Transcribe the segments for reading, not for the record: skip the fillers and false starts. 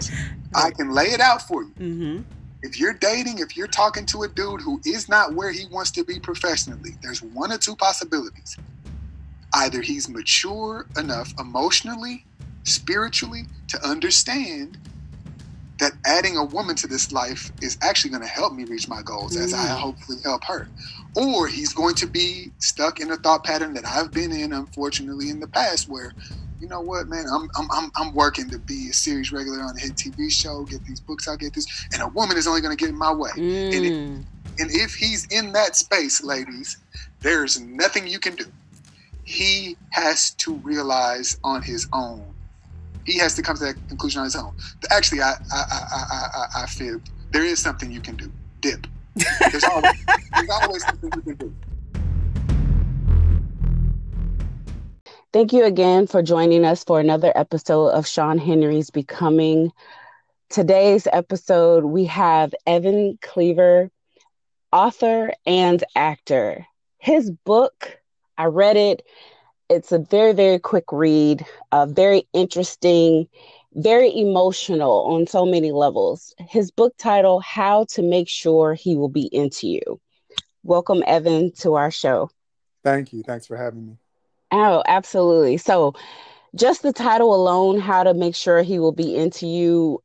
ladies. I can lay it out for you. Mm-hmm. If you're dating, if you're talking to a dude who is not where he wants to be professionally, there's one or two possibilities. Either he's mature enough emotionally, spiritually, to understand that adding a woman to this life is actually going to help me reach my goals as I hopefully help her. Or he's going to be stuck in a thought pattern that I've been in, unfortunately, in the past, where, you know what, man, I'm working to be a series regular on a hit TV show, get these books out, get this, and a woman is only going to get in my way. And if he's in that space, ladies, there's nothing you can do. He has to realize on his own. He has to come to that conclusion on his own. Actually, I fibbed. There is something you can do. Dip. There's always something you can do. Thank you again for joining us for another episode of Sean Henry's Becoming. Today's episode, we have Evan Cleaver, author and actor. His book, I read it. It's a very, very quick read, very interesting, very emotional on so many levels. His book title, How to Make Sure He Will Be Into You. Welcome, Evan, to our show. Thank you. Thanks for having me. Oh, absolutely. So just the title alone, How to Make Sure He Will Be Into You,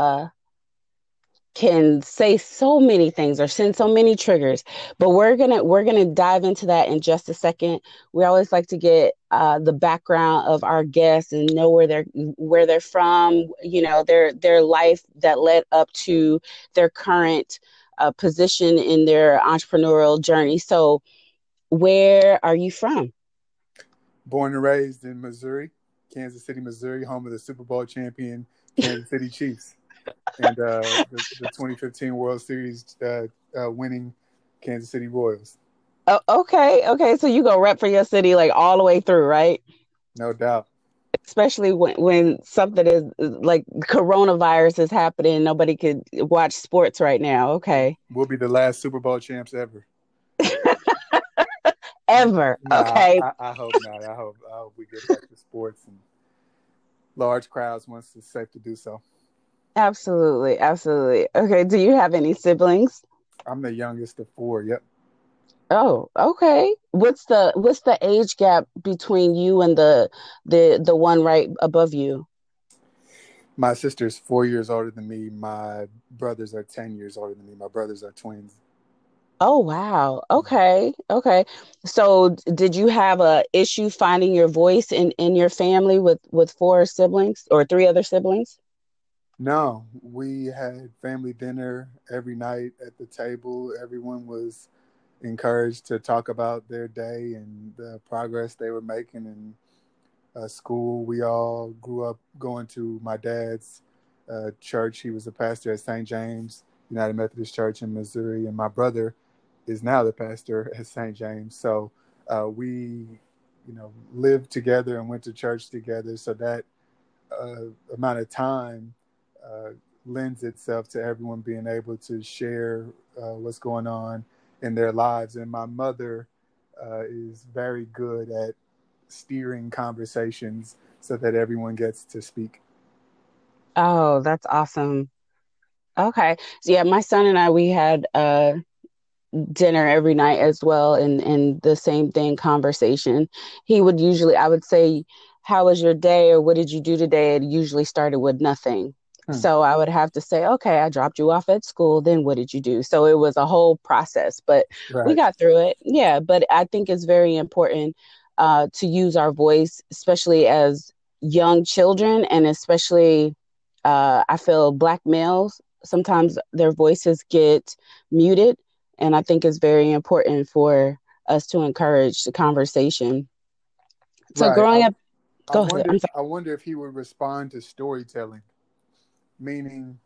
can say so many things or send so many triggers, but we're gonna dive into that in just a second. We always like to get the background of our guests and know where they're from, you know, their life that led up to their current position in their entrepreneurial journey. So where are you from? Born and raised in Missouri, Kansas City, Missouri, home of the Super Bowl champion Kansas City Chiefs. And the 2015 World Series winning Kansas City Royals. Oh, okay. So you go rep for your city like all the way through, right? No doubt. Especially when something is like coronavirus is happening, nobody could watch sports right now. Okay. We'll be the last Super Bowl champs ever. Ever. Nah, okay. I hope not. I hope we get back to sports and large crowds once it's safe to do so. Absolutely. Okay. Do you have any siblings? I'm the youngest of four. Yep. Oh, okay. What's the age gap between you and the one right above you? My sister's 4 years older than me. My brothers are 10 years older than me. My brothers are twins. Oh, wow. Okay. So did you have a issue finding your voice in your family with four siblings or three other siblings? No, we had family dinner every night at the table. Everyone was encouraged to talk about their day and the progress they were making in school. We all grew up going to my dad's church. He was a pastor at St. James United Methodist Church in Missouri, and my brother is now the pastor at St. James. So we, lived together and went to church together. So that amount of time lends itself to everyone being able to share what's going on in their lives. And my mother is very good at steering conversations so that everyone gets to speak. Oh, that's awesome. Okay. So yeah, my son and I, we had dinner every night as well, and the same thing, conversation. He would usually, I would say, how was your day, or what did you do today? It usually started with nothing. So I would have to say, okay, I dropped you off at school, then what did you do? So it was a whole process, but we got through it. Yeah, but I think it's very important to use our voice, especially as young children, and especially I feel Black males, sometimes their voices get muted. And I think it's very important for us to encourage the conversation. So growing up, go ahead. I'm sorry. I wonder if he would respond to storytelling. Meaning,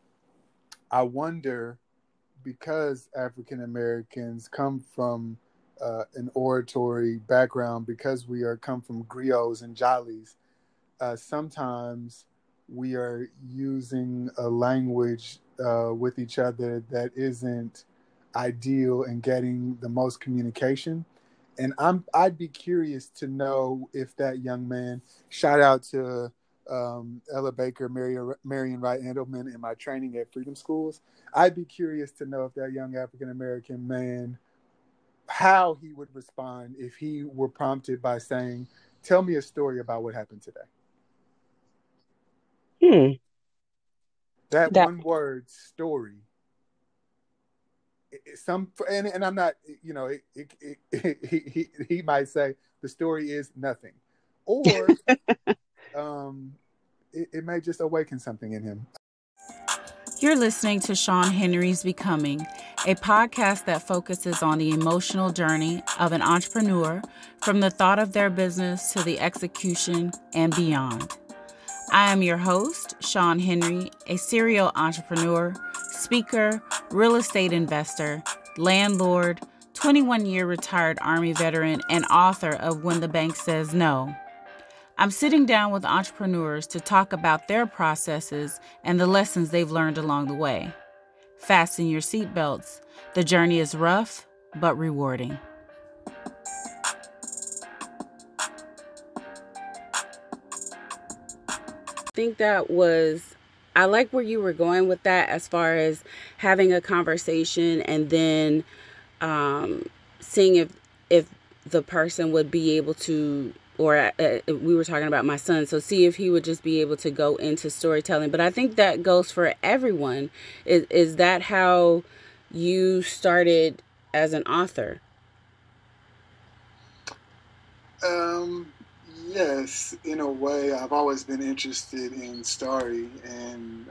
I wonder, because African Americans come from an oratory background, because we come from griots and jollies, sometimes we are using a language with each other that isn't ideal in getting the most communication. And I'd be curious to know if that young man, shout out to Ella Baker, Marion Wright Edelman in my training at Freedom Schools. I'd be curious to know if that young African American man, how he would respond if he were prompted by saying, "Tell me a story about what happened today." That That one word, story. And I'm not, he might say the story is nothing, or it may just awaken something in him. You're listening to Sean Henry's Becoming, a podcast that focuses on the emotional journey of an entrepreneur from the thought of their business to the execution and beyond. I am your host, Sean Henry, a serial entrepreneur, speaker, real estate investor, landlord, 21-year retired Army veteran, and author of When the Bank Says No. I'm sitting down with entrepreneurs to talk about their processes and the lessons they've learned along the way. Fasten your seatbelts. The journey is rough, but rewarding. I like where you were going with that as far as having a conversation and then seeing if the person would be able to, or we were talking about my son, so see if he would just be able to go into storytelling. But I think that goes for everyone. Is that how you started as an author? Yes, in a way. I've always been interested in story, and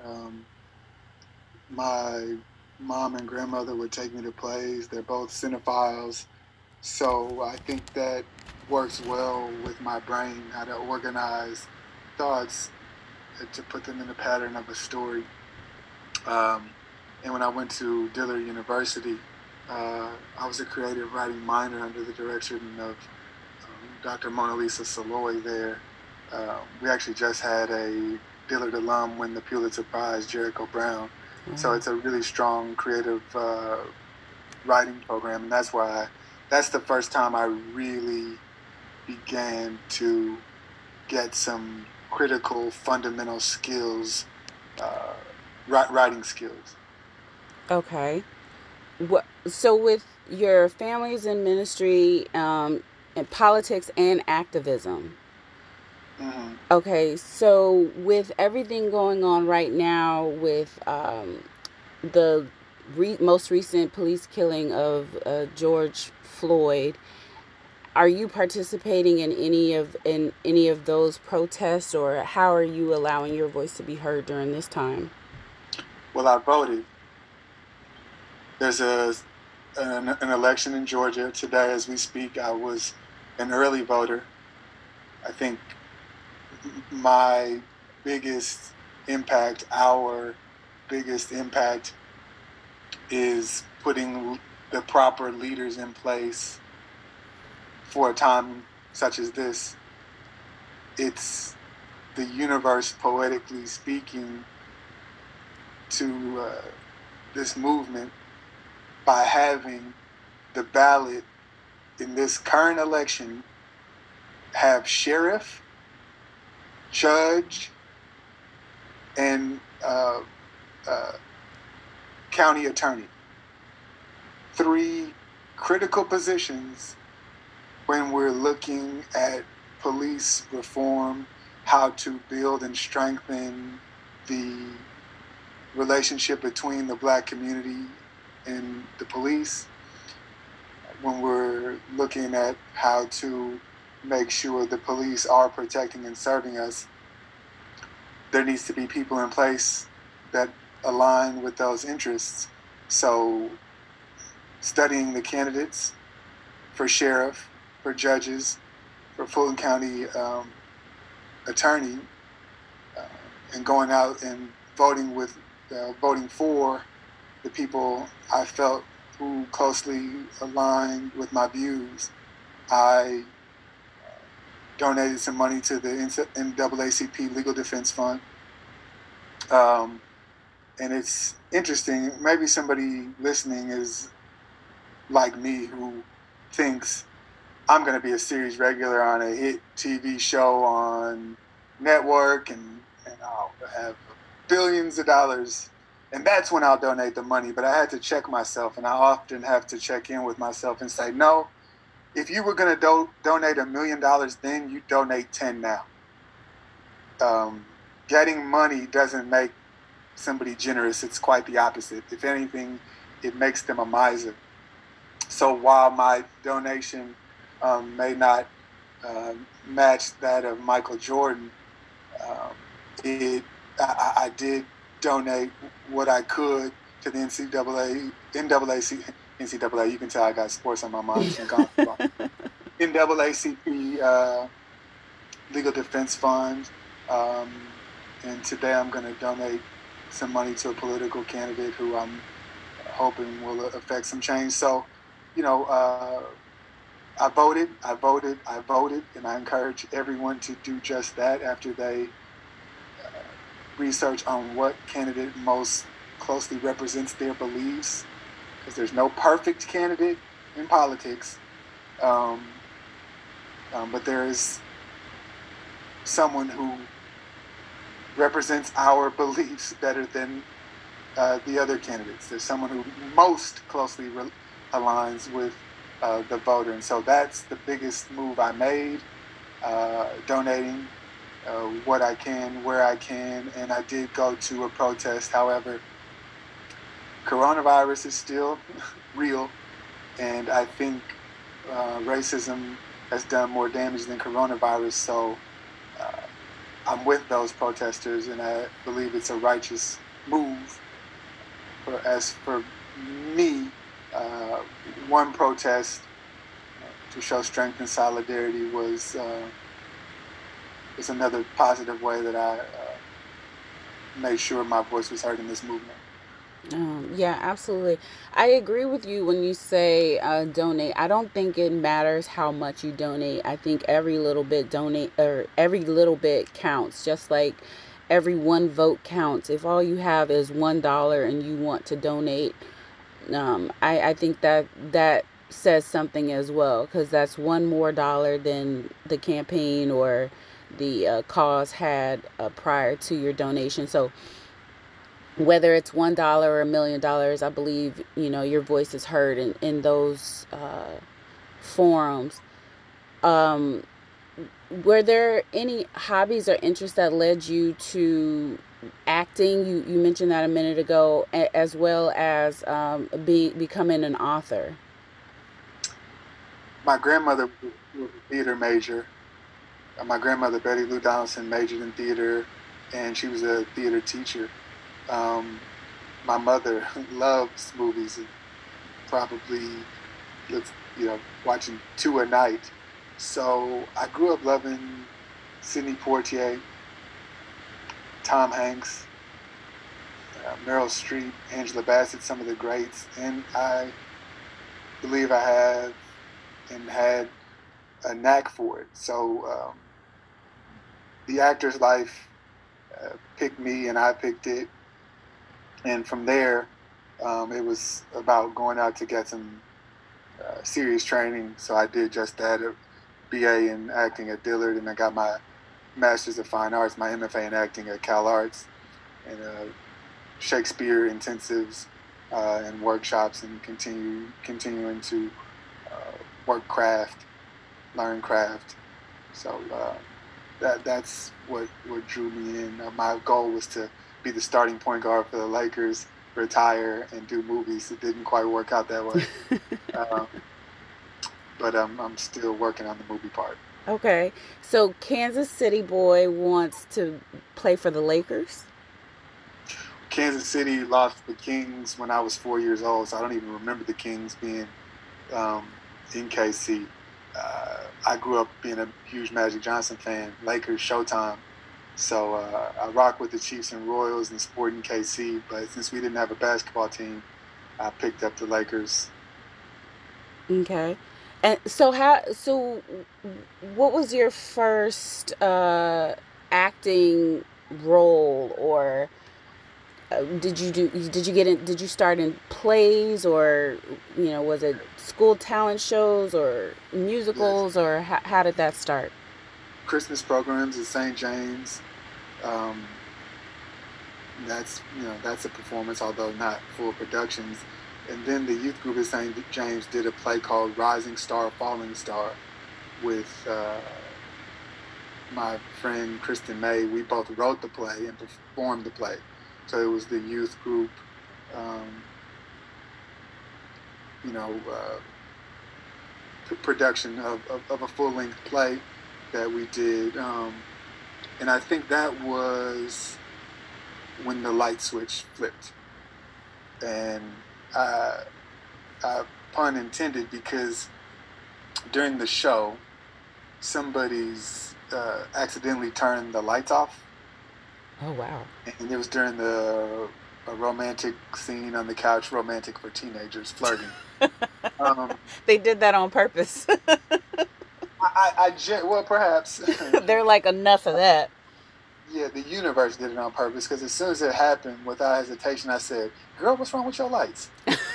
my mom and grandmother would take me to plays. They're both cinephiles, so I think that works well with my brain, how to organize thoughts to put them in the pattern of a story. And when I went to Dillard University, I was a creative writing minor under the direction of Dr. Mona Lisa Saloy there. We actually just had a Dillard alum win the Pulitzer Prize, Jericho Brown. Mm-hmm. So it's a really strong creative writing program, and that's the first time I really began to get some critical, fundamental skills, writing skills. Okay. So with your families in ministry, in politics and activism. Mm-hmm. Okay, so with everything going on right now with the most recent police killing of George Floyd, are you participating in any of those protests, or how are you allowing your voice to be heard during this time? Well, I voted. There's an election in Georgia today as we speak. I was an early voter. I think our biggest impact is putting the proper leaders in place for a time such as this. It's the universe poetically speaking to this movement by having the ballot in this current election have sheriff, judge, and county attorney. 3 critical positions when we're looking at police reform, how to build and strengthen the relationship between the Black community and the police, when we're looking at how to make sure the police are protecting and serving us, there needs to be people in place that align with those interests. So studying the candidates for sheriff, for judges, for Fulton County attorney, and going out and voting for the people I felt who closely aligned with my views. I donated some money to the NAACP Legal Defense Fund. And it's interesting, maybe somebody listening is like me who thinks I'm going to be a series regular on a hit TV show on network and I'll have billions of dollars. And that's when I'll donate the money. But I had to check myself, and I often have to check in with myself and say, no, if you were going to donate $1 million, then you donate 10 now. Getting money doesn't make somebody generous. It's quite the opposite. If anything, it makes them a miser. So while my donation may not match that of Michael Jordan, I did donate what I could to the NCAA. You can tell I got sports on my mind. NAACP Legal Defense Fund, and today I'm going to donate some money to a political candidate who I'm hoping will affect some change. So, I voted, and I encourage everyone to do just that after they research on what candidate most closely represents their beliefs, because there's no perfect candidate in politics, but there is someone who represents our beliefs better than the other candidates. There's someone who most closely aligns with the voter, and so that's the biggest move I made, donating what I can, where I can, and I did go to a protest. However, coronavirus is still real, and I think racism has done more damage than coronavirus, so I'm with those protesters, and I believe it's a righteous move. As for me, one protest to show strength and solidarity was another positive way that I made sure my voice was heard in this movement. Yeah, absolutely. I agree with you when you say donate. I don't think it matters how much you donate. I think every little bit counts, just like every one vote counts. If all you have is $1 and you want to donate, I think that says something as well, because that's one more dollar than the campaign or the cause had prior to your donation. So whether it's $1 or $1 million, I believe, your voice is heard in those forums. Were there any hobbies or interests that led you to acting? You mentioned that a minute ago, as well as becoming an author. My grandmother was a theater major. My grandmother, Betty Lou Donaldson, majored in theater, and she was a theater teacher. My mother loves movies and probably watching 2 a night. So I grew up loving Sidney Poitier, Tom Hanks, Meryl Streep, Angela Bassett, some of the greats. And I believe I have and had a knack for it. So the actor's life picked me and I picked it. And from there, it was about going out to get some serious training. So I did just that, a BA in acting at Dillard, and I got my Master's of Fine Arts, my MFA in acting at Cal Arts, and Shakespeare intensives and workshops, and continuing to learn craft. So that's what drew me in. My goal was to be the starting point guard for the Lakers, retire, and do movies. It didn't quite work out that way. But I'm still working on the movie part. Okay. So Kansas City boy wants to play for the Lakers? Kansas City lost the Kings when I was 4 years old, so I don't even remember the Kings being in KC. I grew up being a huge Magic Johnson fan, Lakers, Showtime. So I rock with the Chiefs and Royals and Sporting KC, but since we didn't have a basketball team, I picked up the Lakers. Okay. And so what was your first acting role, or did you start in plays, or was it school talent shows or musicals? Yes. Or how did that start? Christmas programs at St. James. Um, that's a performance, although not full productions. And then the youth group at St. James did a play called Rising Star, Falling Star with my friend Kristen May. We both wrote the play and performed the play. So it was the youth group, production of a full-length play that we did. And I think that was when the light switch flipped. And pun intended, because during the show, somebody's accidentally turned the lights off. Oh, wow. And it was during a romantic scene on the couch, romantic for teenagers, flirting. They did that on purpose. Well, perhaps. They're like, enough of that. Yeah, the universe did it on purpose, because as soon as it happened, without hesitation, I said, "Girl, what's wrong with your lights?"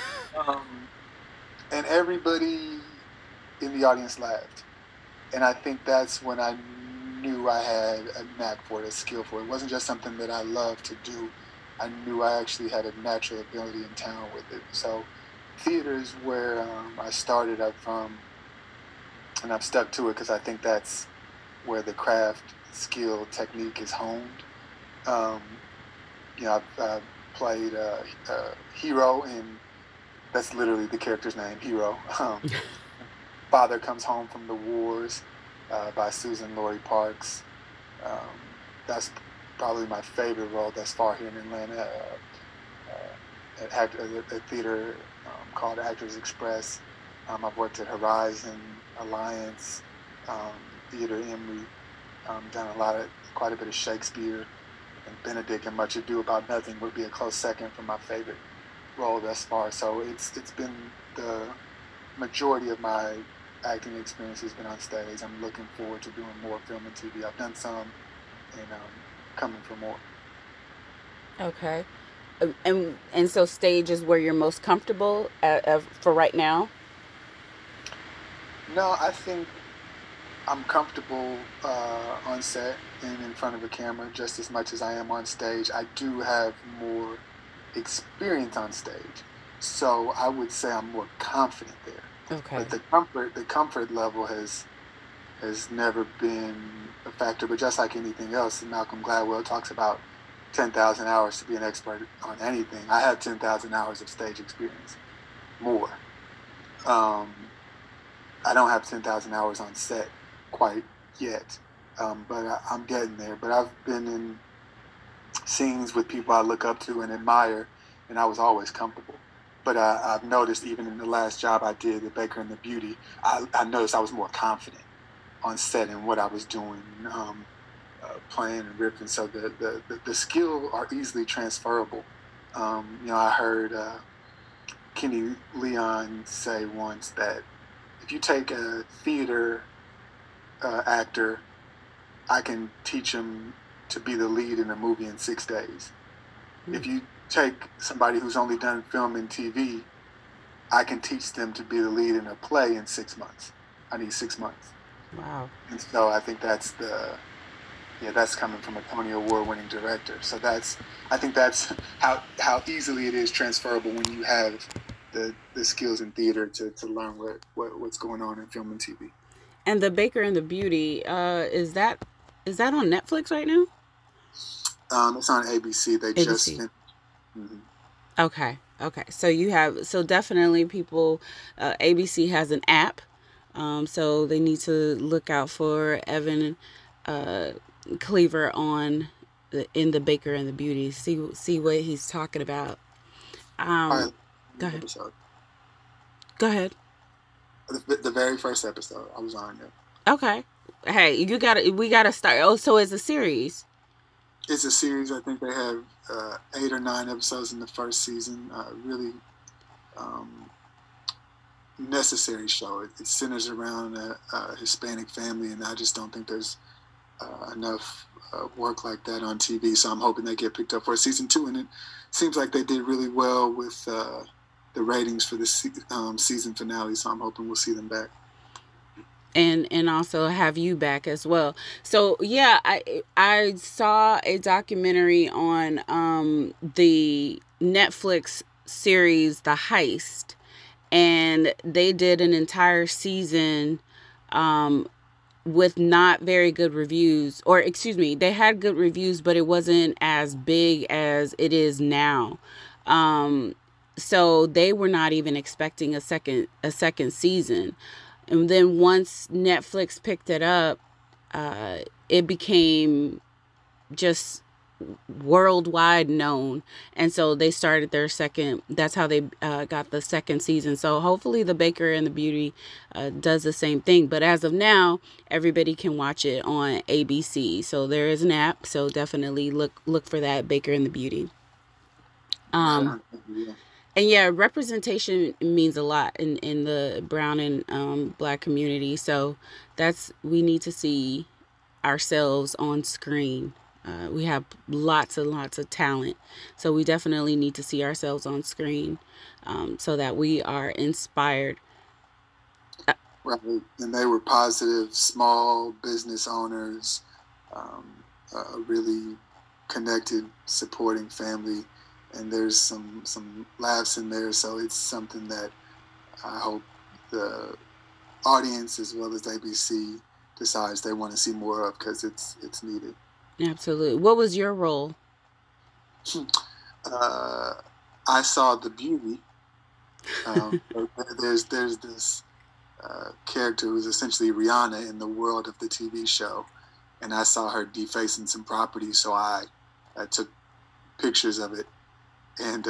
And everybody in the audience laughed. And I think that's when I knew I had a knack for it, a skill for it. It wasn't just something that I loved to do. I knew I actually had a natural ability in town with it. So theater is where I started up from, and I've stuck to it because I think that's where the craft, skill, technique is honed. I've played Hero, and that's literally the character's name, Hero. Father Comes Home from the Wars by Susan Laurie Parks. That's probably my favorite role thus far here in Atlanta. At a theater called Actors Express. I've worked at Horizon, Alliance, Theater Emory, done quite a bit of Shakespeare, and Benedict and Much Ado About Nothing would be a close second for my favorite role thus far. So it's been the majority of my acting experience has been on stage. I'm looking forward to doing more film and TV. I've done some, and coming for more. Okay. And so stage is where you're most comfortable for right now? No, I think I'm comfortable on set and in front of a camera just as much as I am on stage. I do have more experience on stage, so I would say I'm more confident there. Okay. But the comfort level has never been a factor. But just like anything else, Malcolm Gladwell talks about 10,000 hours to be an expert on anything. I have 10,000 hours of stage experience, more. I don't have 10,000 hours on set quite yet, but I'm getting there. But I've been in scenes with people I look up to and admire, and I was always comfortable. But I've noticed even in the last job I did, The Baker and the Beauty, I noticed I was more confident on set in what I was doing, playing and ripping. So the skill are easily transferable. I heard Kenny Leon say once that if you take a theater actor, I can teach him to be the lead in a movie in 6 days. Mm-hmm. If you take somebody who's only done film and TV, I can teach them to be the lead in a play in 6 months. I need 6 months. Wow. And so I think that's coming from a Tony Award-winning director. So I think that's how easily it is transferable when you have the skills in theater to learn what's going on in film and TV. And The Baker and the Beauty, is that on Netflix right now? It's on ABC. They ABC. Just mm-hmm. Okay. So definitely people, ABC has an app. So they need to look out for Evan Cleaver in The Baker and the Beauty. See what he's talking about. Go ahead. Episode. Go ahead. The very first episode I was on there. Okay. Hey, we gotta start. Oh, so it's a series. It's a series. I think they have 8 or 9 episodes in the first season. Really necessary show. It centers around a Hispanic family, and I just don't think there's enough work like that on TV. So I'm hoping they get picked up for season 2. And it seems like they did really well with the ratings for the season finale. So I'm hoping we'll see them back. and also have you back as well. So yeah, I saw a documentary on the Netflix series The Heist, and they did an entire season um with not very good reviews, or excuse me, they had good reviews, but it wasn't as big as it is now. Um, so they were not even expecting a second season, and then once Netflix picked it up, uh, it became just worldwide known, and so they started their second. That's how they got the second season. So hopefully the Baker and the Beauty does the same thing, but as of now everybody can watch it on ABC. So there is an app, so definitely look for that, Baker and the Beauty. um Yeah. and yeah, representation means a lot in the brown and black community. So that's, we need to see ourselves on screen. We have lots and lots of talent, so we definitely need to see ourselves on screen, so that we are inspired. Right. And they were positive, small business owners, um, a really connected, supporting family. And there's some laughs in there, so it's something that I hope the audience as well as ABC decides they want to see more of, because it's needed. Absolutely. What was your role? Uh, I saw the beauty. There's this character who's essentially Rihanna in the world of the TV show, and I saw her defacing some property, so I took pictures of it, and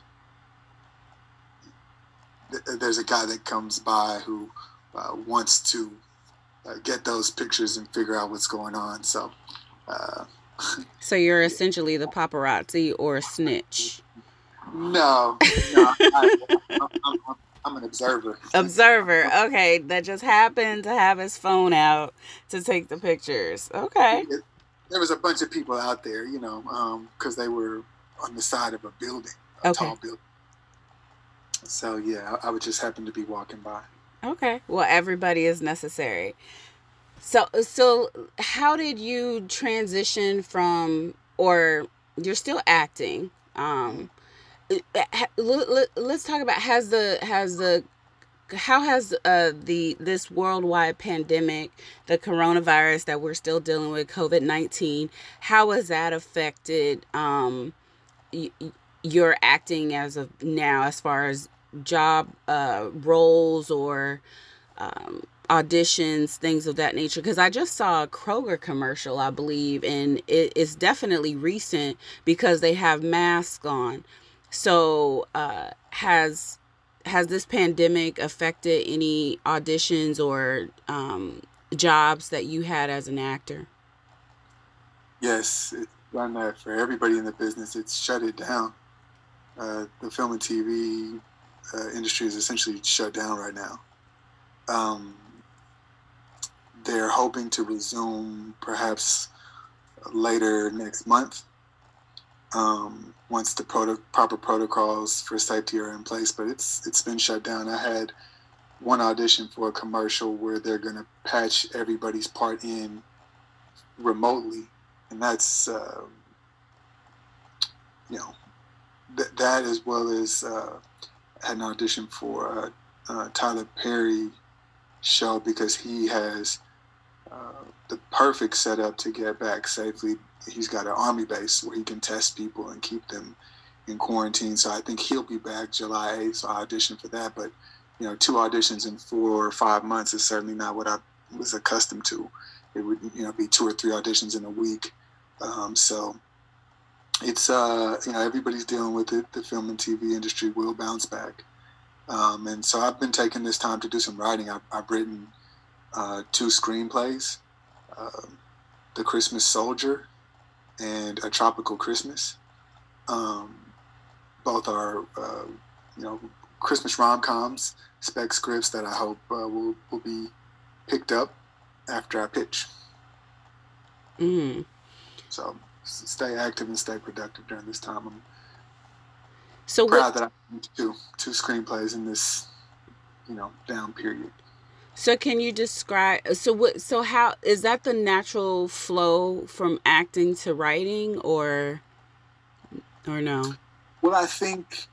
there's a guy that comes by who wants to get those pictures and figure out what's going on. So, So you're essentially the paparazzi or snitch. no, I'm an observer. Observer. Okay, that just happened to have his phone out to take the pictures. Okay. There was a bunch of people out there, because they were on the side of a building, a Okay. tall building. So yeah, I would just happen to be walking by. Okay. Well, everybody is necessary. So how did you transition from, or you're still acting? Let's talk about, how has this worldwide pandemic, the coronavirus that we're still dealing with, COVID-19, how has that affected y- your acting as of now, as far as job roles or auditions, things of that nature? Because I just saw a Kroger commercial, I believe, and it's definitely recent because they have masks on. So has this pandemic affected any auditions or jobs that you had as an actor? Yes, it's done that for everybody in the business. It's shut it down. The film and TV industry is essentially shut down right now. Um, they're hoping to resume perhaps later next month, once the proper protocols for safety are in place. But it's been shut down. I had one audition for a commercial where they're going to patch everybody's part in remotely, and that's that, as well as had an audition for Tyler Perry show, because he has the perfect setup to get back safely. He's got an army base where he can test people and keep them in quarantine. So I think he'll be back July 8th. So I auditioned for that. But, 2 auditions in 4 or 5 months is certainly not what I was accustomed to. It would, be 2 or 3 auditions in a week. So it's, everybody's dealing with it. The film and TV industry will bounce back. And so I've been taking this time to do some writing. I've written 2 screenplays, The Christmas Soldier and A Tropical Christmas. Both are, Christmas rom-coms, spec scripts that I hope will be picked up after I pitch. Mm. So stay active and stay productive during this time. I'm So proud that I did two screenplays in this, down period. So can you describe, so how is that the natural flow from acting to writing, or no? Well, I think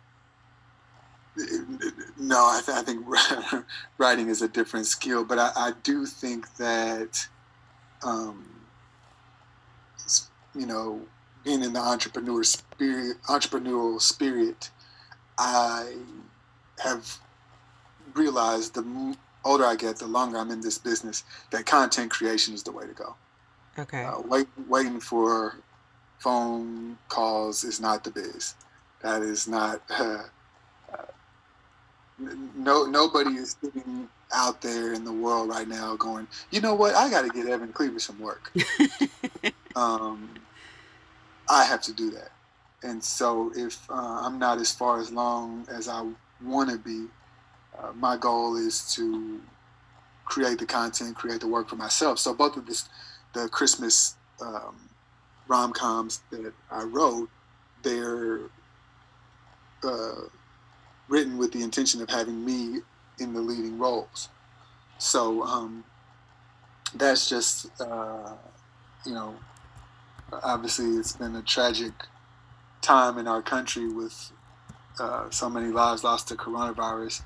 no, I think writing is a different skill, but I do think that, um, you know, being in the entrepreneurial spirit, I have realized older I get, the longer I'm in this business, that content creation is the way to go. Okay. Waiting for phone calls is not the biz. That is not. Nobody is sitting out there in the world right now going, you know what? I got to get Evan Cleaver some work. I have to do that, and so if I'm not as far as long as I want to be, my goal is to create the content, create the work for myself. So both of the Christmas rom-coms that I wrote, they're written with the intention of having me in the leading roles. So that's just, obviously it's been a tragic time in our country with so many lives lost to coronavirus.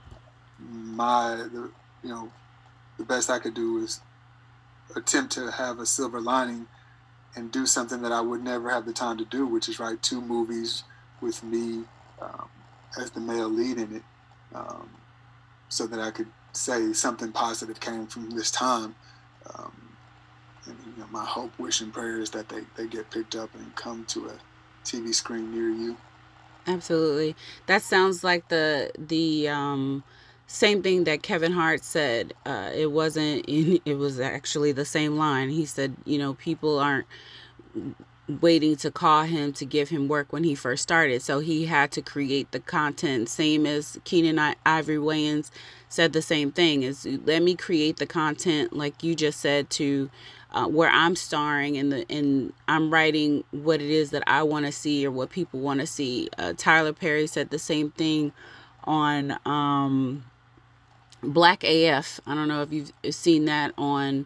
The best I could do is attempt to have a silver lining and do something that I would never have the time to do, which is write 2 movies with me as the male lead in it, so that I could say something positive came from this time. And my hope, wish, and prayer is that they get picked up and come to a TV screen near you. Absolutely. That sounds like the same thing that Kevin Hart said. It was actually the same line. He said, people aren't waiting to call him to give him work when he first started. So he had to create the content. Same as Keenan Ivory Wayans said the same thing, is let me create the content, like you just said, to where I'm starring and I'm writing what it is that I want to see or what people want to see. Tyler Perry said the same thing on Black AF. I don't know if you've seen that on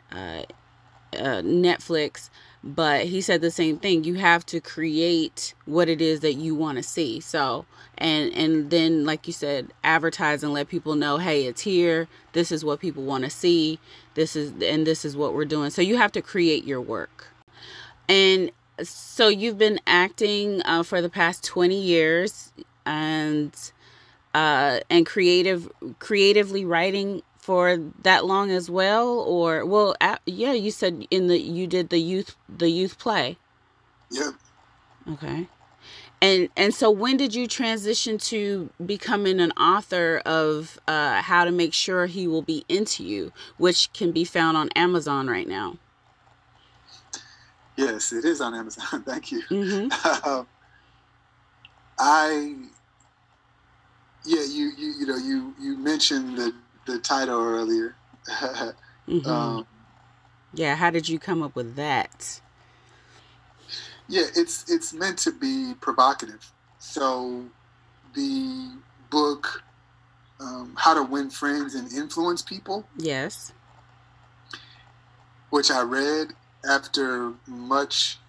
Netflix, but he said the same thing. You have to create what it is that you want to see. So, and then, like you said, advertise and let people know, hey, it's here. This is what people want to see. This is what we're doing. So you have to create your work. And so you've been acting for the past 20 years and creatively writing for that long as well, or you said you did the youth play. Yeah. Okay. And so when did you transition to becoming an author of How to Make Sure He Will Be Into You, which can be found on Amazon right now? Yes, it is on Amazon. Thank you. Mm-hmm. You mentioned the title earlier. Mm-hmm. How did you come up with that? Yeah, it's meant to be provocative. So the book, How to Win Friends and Influence People. Yes. Which I read after much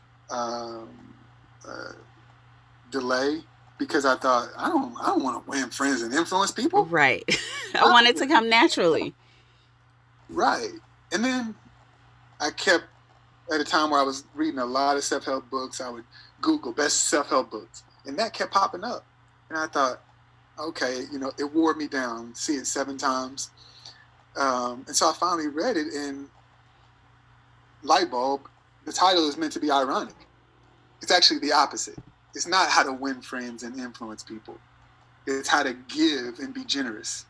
delay, because I thought I don't want to win friends and influence people. Right. I want it to come naturally. Right. And then I kept, at a time where I was reading a lot of self-help books, I would Google best self-help books, and that kept popping up. And I thought, okay, it wore me down, see it 7 times. And so I finally read it, and light bulb, the title is meant to be ironic. It's actually the opposite. It's not how to win friends and influence people. It's how to give and be generous.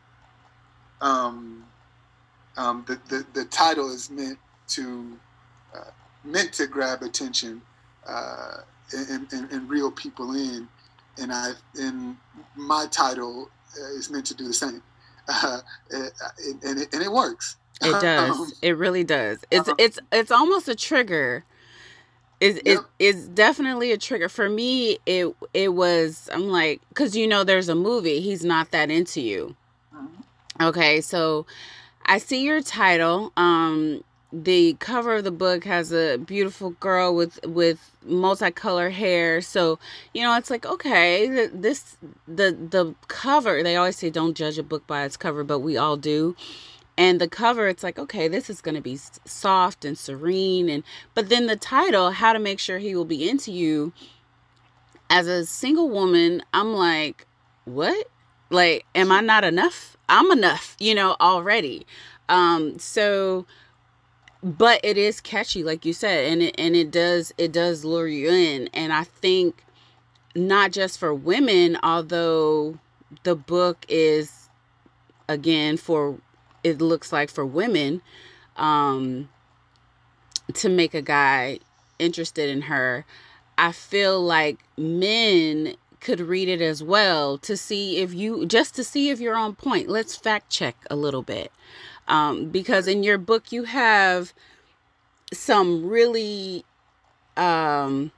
The title is meant to grab attention and reel people in, and my title is meant to do the same, and it works. It does. It really does. It's almost a trigger. It's definitely a trigger for me. It was. I'm like, because there's a movie, He's Not That Into You. Okay, so I see your title. The cover of the book has a beautiful girl with multicolored hair. So, it's like, okay, the cover, they always say don't judge a book by its cover, but we all do. And the cover, it's like, okay, this is going to be soft and serene. But then the title, How to Make Sure He Will Be Into You. As a single woman, I'm like, what? Like, am I not enough? I'm enough, already. So, but it is catchy, like you said, and it does lure you in. And I think not just for women, although the book is, again, it looks like for women, to make a guy interested in her. I feel like men could read it as well to see if you're on point. Let's fact check a little bit. Because in your book, you have some really, I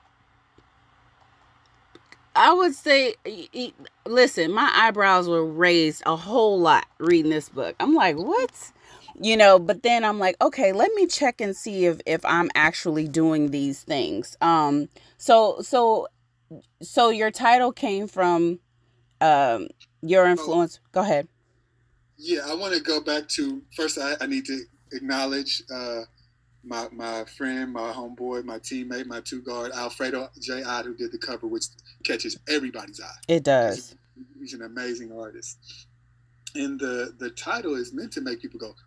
would say, listen, my eyebrows were raised a whole lot reading this book. I'm like, what? But then I'm like, okay, let me check and see if I'm actually doing these things. So your title came from, your influence. Go ahead. Yeah, I want to go back to first. I need to acknowledge my friend, my homeboy, my teammate, my two guard, Alfredo J. Odd, who did the cover, which catches everybody's eye. It does. He's an amazing artist, and the title is meant to make people go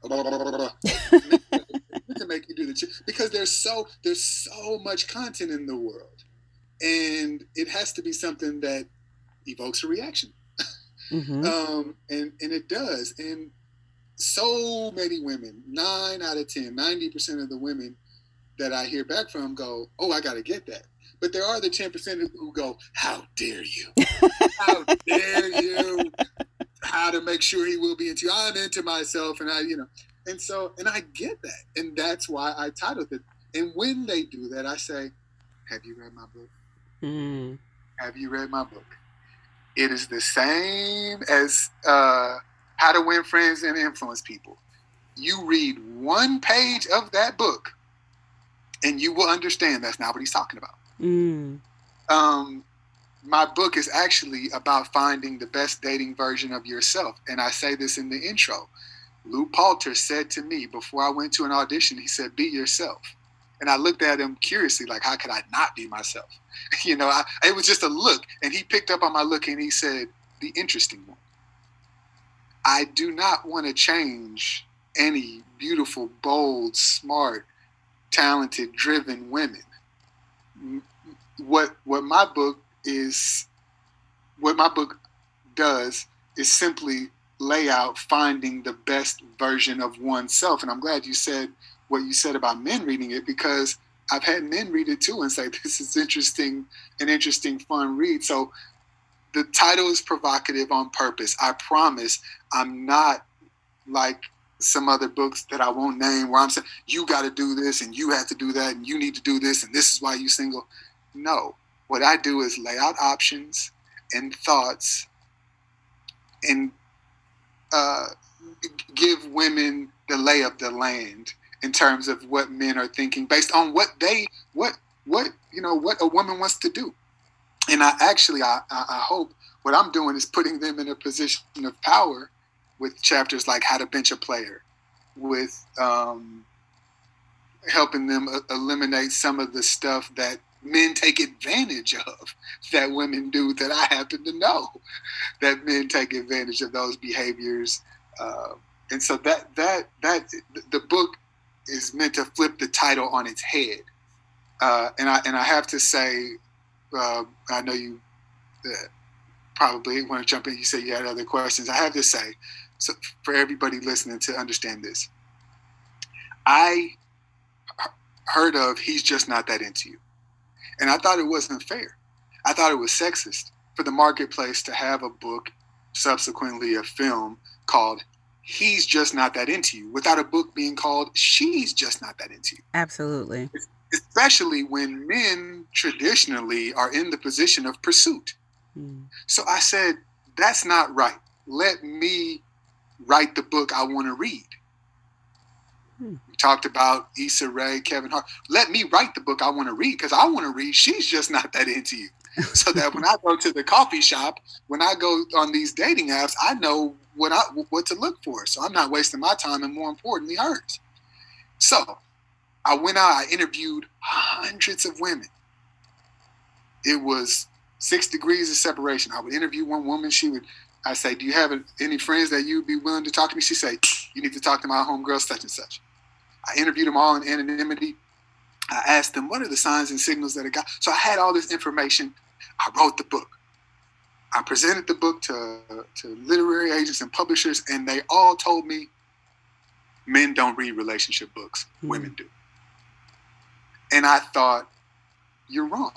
to make you do because there's so much content in the world, and it has to be something that evokes a reaction. Mm-hmm. And it does. And so many women, 9 out of 10, 90% of the women that I hear back from go, oh, I got to get that. But there are the 10% who go, how dare you? How dare you? How to make sure he will be into you. I'm into myself. And and I get that. And that's why I titled it. And when they do that, I say, have you read my book? Mm-hmm. Have you read my book? It is the same as How to Win Friends and Influence People. You read one page of that book, and you will understand that's not what he's talking about. Mm. My book is actually about finding the best dating version of yourself. And I say this in the intro. Lou Palter said to me before I went to an audition, he said, be yourself. And I looked at him curiously, like, how could I not be myself? It was just a look. And he picked up on my look and he said, the interesting one. I do not want to change any beautiful, bold, smart, talented, driven women. What my book does is simply lay out finding the best version of oneself. And I'm glad you said what you said about men reading it, because I've had men read it too and say, this is an interesting, fun read. So the title is provocative on purpose. I promise I'm not like some other books that I won't name where I'm saying, you got to do this and you have to do that and you need to do this and this is why you single. No, what I do is lay out options and thoughts and give women the lay of the land in terms of what men are thinking based on what a woman wants to do. And I hope what I'm doing is putting them in a position of power with chapters like How to Bench a Player, with helping them eliminate some of the stuff that men take advantage of that women do, that I happen to know that men take advantage of those behaviors. And so that the book is meant to flip the title on its head. And I have to say, I know you probably want to jump in. You said you had other questions. I have to say, so for everybody listening to understand this, I heard of He's Just Not That Into You. And I thought it wasn't fair. I thought it was sexist for the marketplace to have a book, subsequently a film, called He's Just Not That Into You, without a book being called She's Just Not That Into You. Absolutely. Especially when men traditionally are in the position of pursuit. Mm. So I said, that's not right. Let me write the book I want to read. talked about Issa Rae, Kevin Hart. Let me write the book I want to read, because I want to read She's Just Not That Into You. So that when I go to the coffee shop, when I go on these dating apps, I know what to look for. So I'm not wasting my time, and more importantly, hers. So I went out, I interviewed hundreds of women. It was 6 degrees of separation. I would interview one woman. I'd say, do you have any friends that you'd be willing to talk to me? She'd say, you need to talk to my homegirl such and such. I interviewed them all in anonymity. I asked them, what are the signs and signals that it got? So I had all this information. I wrote the book. I presented the book to literary agents and publishers, and they all told me, men don't read relationship books, women do. And I thought, you're wrong.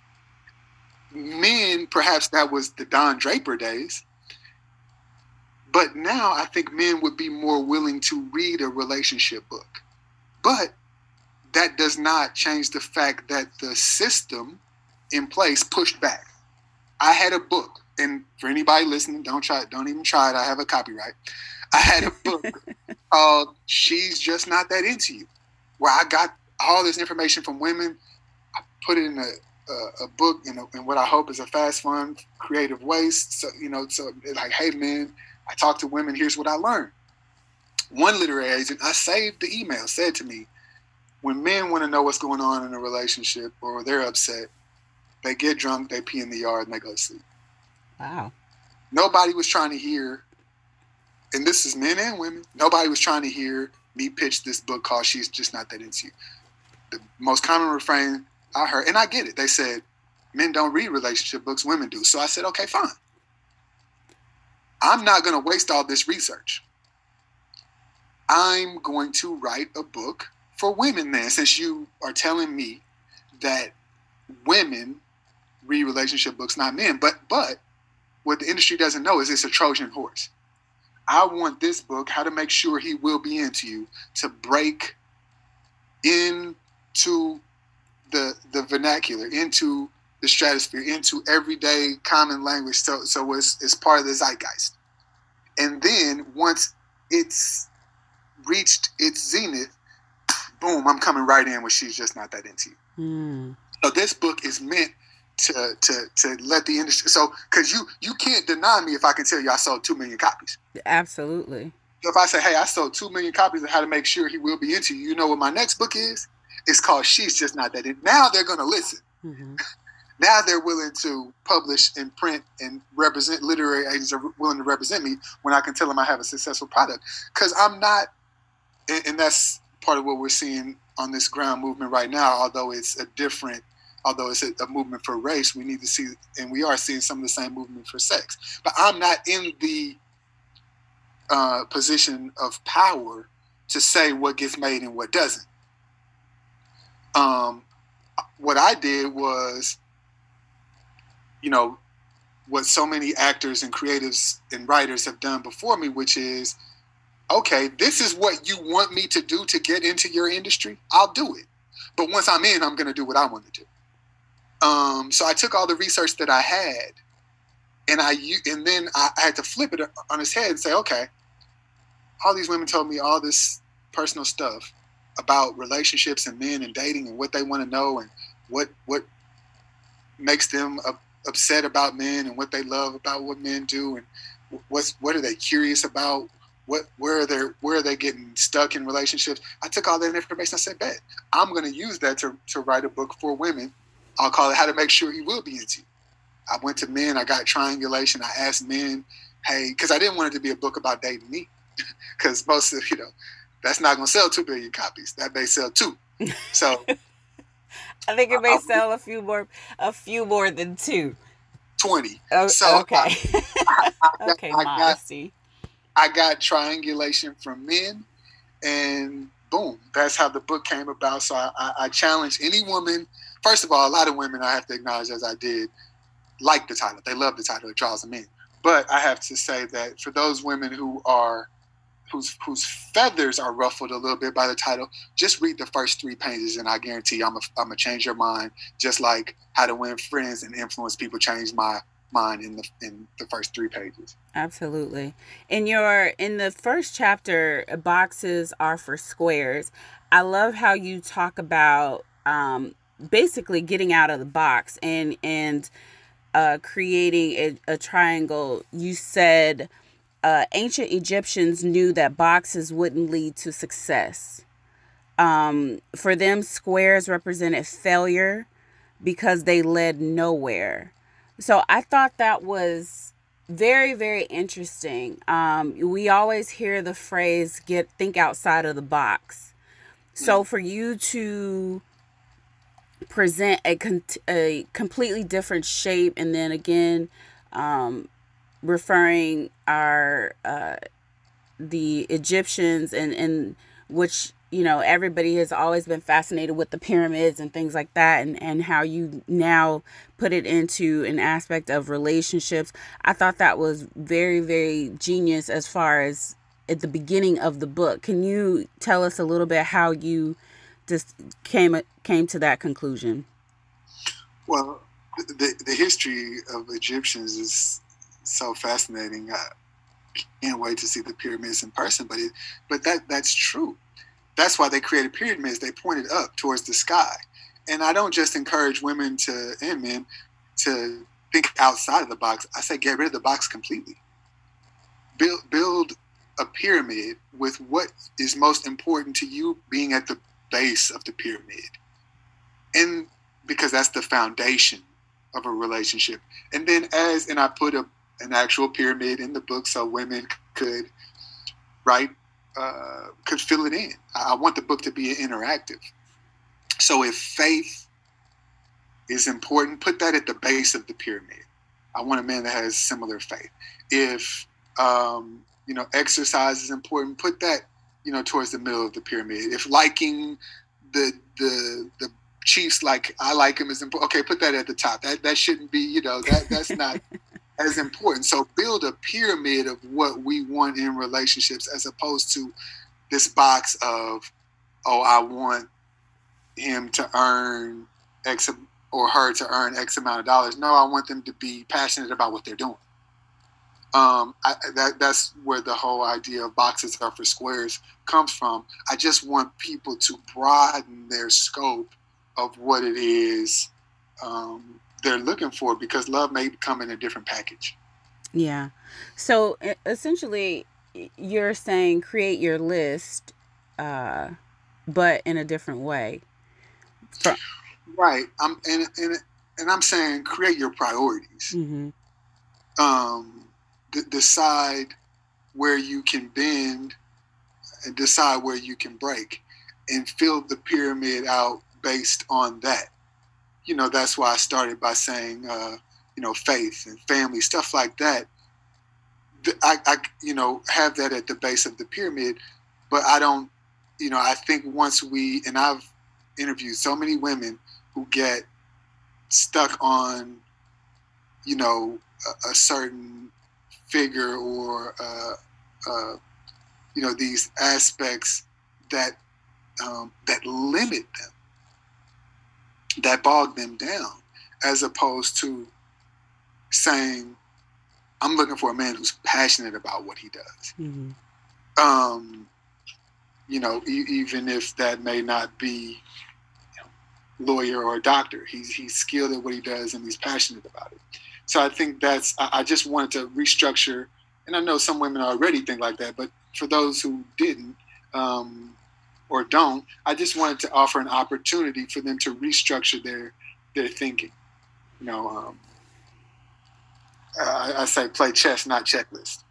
Men, perhaps that was the Don Draper days, but now I think men would be more willing to read a relationship book. But that does not change the fact that the system in place pushed back. I had a book, and for anybody listening, don't even try it. I have a copyright. I had a book called She's Just Not That Into You, where I got all this information from women. I put it in a book in what I hope is a fast, fun, creative way. So, like, hey, man, I talk to women. Here's what I learned. One literary agent, I saved the email, said to me, when men want to know what's going on in a relationship or they're upset, they get drunk, they pee in the yard, and they go to sleep. Wow. Nobody was trying to hear, and this is men and women, nobody was trying to hear me pitch this book called She's Just Not That Into You. The most common refrain I heard, and I get it, they said, men don't read relationship books, women do. So I said, okay, fine. I'm not going to waste all this research. I'm going to write a book for women then, since you are telling me that women read relationship books, not men. But what the industry doesn't know is it's a Trojan horse. I want this book, How to Make Sure He Will Be Into You, to break into the vernacular, into the stratosphere, into everyday common language, so it's part of the zeitgeist. And then once it's reached its zenith, boom, I'm coming right in with She's Just Not That Into You. So this book is meant to let the industry, so because you can't deny me if I can tell you I sold 2 million copies. Absolutely. So if I say, hey, I sold 2 million copies of How to Make Sure He Will Be Into You, you know what my next book is? It's called She's Just Not That Into You. Now they're going to listen. Mm-hmm. Now they're willing to publish and print and represent, literary agents are willing to represent me when I can tell them I have a successful product. Because I'm not, and that's part of what we're seeing on this ground movement right now, although it's a movement for race, we need to see, and we are seeing some of the same movement for sex. But I'm not in the position of power to say what gets made and what doesn't. What I did was, what so many actors and creatives and writers have done before me, which is, okay, this is what you want me to do to get into your industry. I'll do it. But once I'm in, I'm going to do what I want to do. So I took all the research that I had, and then I had to flip it on its head and say, okay, all these women told me all this personal stuff about relationships and men and dating and what they want to know and what makes them upset about men and what they love about what men do and what are they curious about, where are they getting stuck in relationships. I took all that information. I said, bet I'm going to use that to write a book for women. I'll call it How to Make Sure He Will Be Into You. I went to men. I got triangulation. I asked men, hey, because I didn't want it to be a book about dating me, because most of that's not going to sell 2 billion copies. That may sell 2. So I think it may sell a few more than 2. 20. Oh, so okay. Okay, modesty. I got triangulation from men, and boom, that's how the book came about. So I challenge any woman. First of all, a lot of women, I have to acknowledge, as I did, like the title. They love the title. It draws them in. But I have to say that for those women whose feathers are ruffled a little bit by the title, just read the first 3 pages, and I guarantee I'm gonna change your mind. Just like How to Win Friends and Influence People changed my mind in the first 3 pages. Absolutely. In the first chapter, boxes are for squares. I love how you talk about basically getting out of the box and creating a triangle. You said ancient Egyptians knew that boxes wouldn't lead to success. For them, squares represented failure because they led nowhere. So I thought that was very, very interesting. We always hear the phrase think outside of the box. So for you to present a completely different shape, and then again referring the Egyptians, and which, you know, everybody has always been fascinated with the pyramids and things like that, and how you now put it into an aspect of relationships. I thought that was very, very genius as far as at the beginning of the book. Can you tell us a little bit how you just came to that conclusion? Well, the history of Egyptians is so fascinating. I can't wait to see the pyramids in person, but that's true. That's why they created pyramids. They pointed up towards the sky. And I don't just encourage women and men to think outside of the box. I say get rid of the box completely. Build a pyramid with what is most important to you being at the base of the pyramid. And because that's the foundation of a relationship. And then I put an actual pyramid in the book so women could fill it in. I want the book to be interactive. So if faith is important, put that at the base of the pyramid. I want a man that has similar faith. If exercise is important, put that towards the middle of the pyramid. If liking the Chiefs like I like him is important, okay, put that at the top. That shouldn't be that's not as important. So build a pyramid of what we want in relationships, as opposed to this box of, I want him to earn X or her to earn X amount of dollars. No, I want them to be passionate about what they're doing. That's where the whole idea of boxes are for squares comes from. I just want people to broaden their scope of what it is they're looking for, because love may come in a different package. Yeah. So essentially, you're saying create your list, but in a different way. Right. I'm saying create your priorities. Mm-hmm. Decide where you can bend and decide where you can break, and fill the pyramid out based on that. That's why I started by saying, faith and family, stuff like that. I have that at the base of the pyramid, but I don't, I think and I've interviewed so many women who get stuck on, a certain figure or, these aspects that limit them, that bog them down, as opposed to saying, I'm looking for a man who's passionate about what he does. Mm-hmm. Even if that may not be lawyer or a doctor, he's skilled at what he does and he's passionate about it. So I think I just wanted to restructure, and I know some women already think like that, but for those who didn't, or don't, I just wanted to offer an opportunity for them to restructure their thinking. I say play chess, not checklist.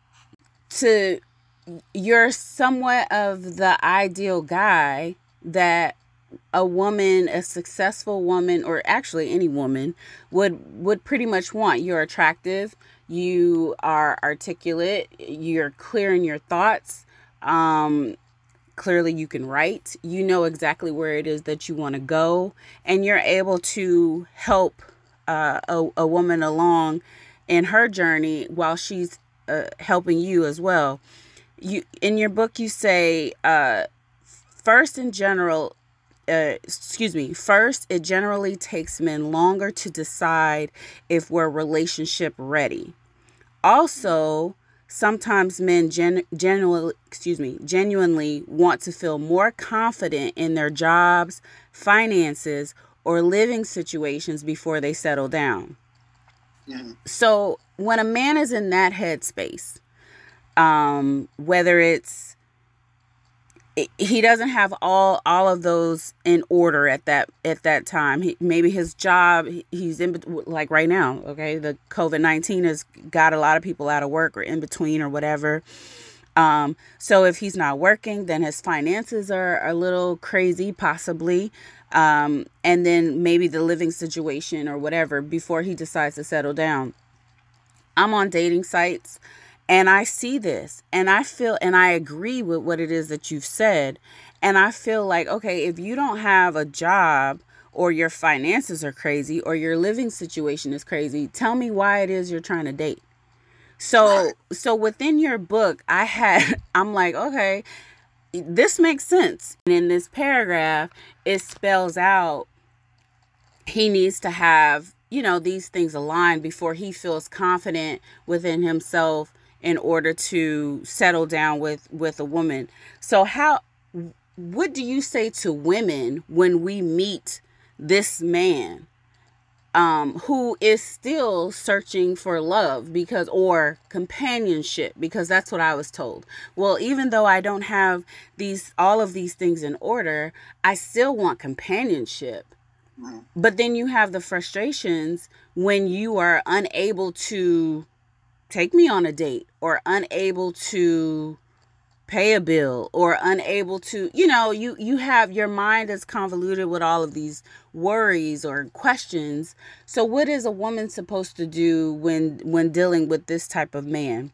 You're somewhat of the ideal guy that a woman, a successful woman, or actually any woman would pretty much want. You're attractive, you are articulate, you're clear in your thoughts. Clearly you can write, you know exactly where it is that you want to go, and you're able to help a woman along in her journey while she's helping you as well. You, in your book, you say, first in general, first, it generally takes men longer to decide if we're relationship ready. Also, sometimes men genuinely want to feel more confident in their jobs, finances, or living situations before they settle down. Mhm. So when a man is in that headspace, whether he doesn't have all of those in order at that time. Maybe his job, he's in, like right now, okay, the COVID-19 has got a lot of people out of work or in between or whatever. So if he's not working, then his finances are a little crazy, possibly. And then maybe the living situation or whatever before he decides to settle down. I'm on dating sites and I see this and I feel, and I agree with what it is that you've said. And I feel like, okay, if you don't have a job or your finances are crazy or your living situation is crazy, tell me why it is you're trying to date. So within your book, I'm like, okay, this makes sense. And in this paragraph, it spells out he needs to have, these things aligned before he feels confident within himself in order to settle down with a woman. So what do you say to women when we meet this man who is still searching for love or companionship, because that's what I was told. Well, even though I don't have all of these things in order, I still want companionship. But then you have the frustrations when you are unable to take me on a date or unable to pay a bill or unable to, you have, your mind is convoluted with all of these worries or questions. So what is a woman supposed to do when dealing with this type of man?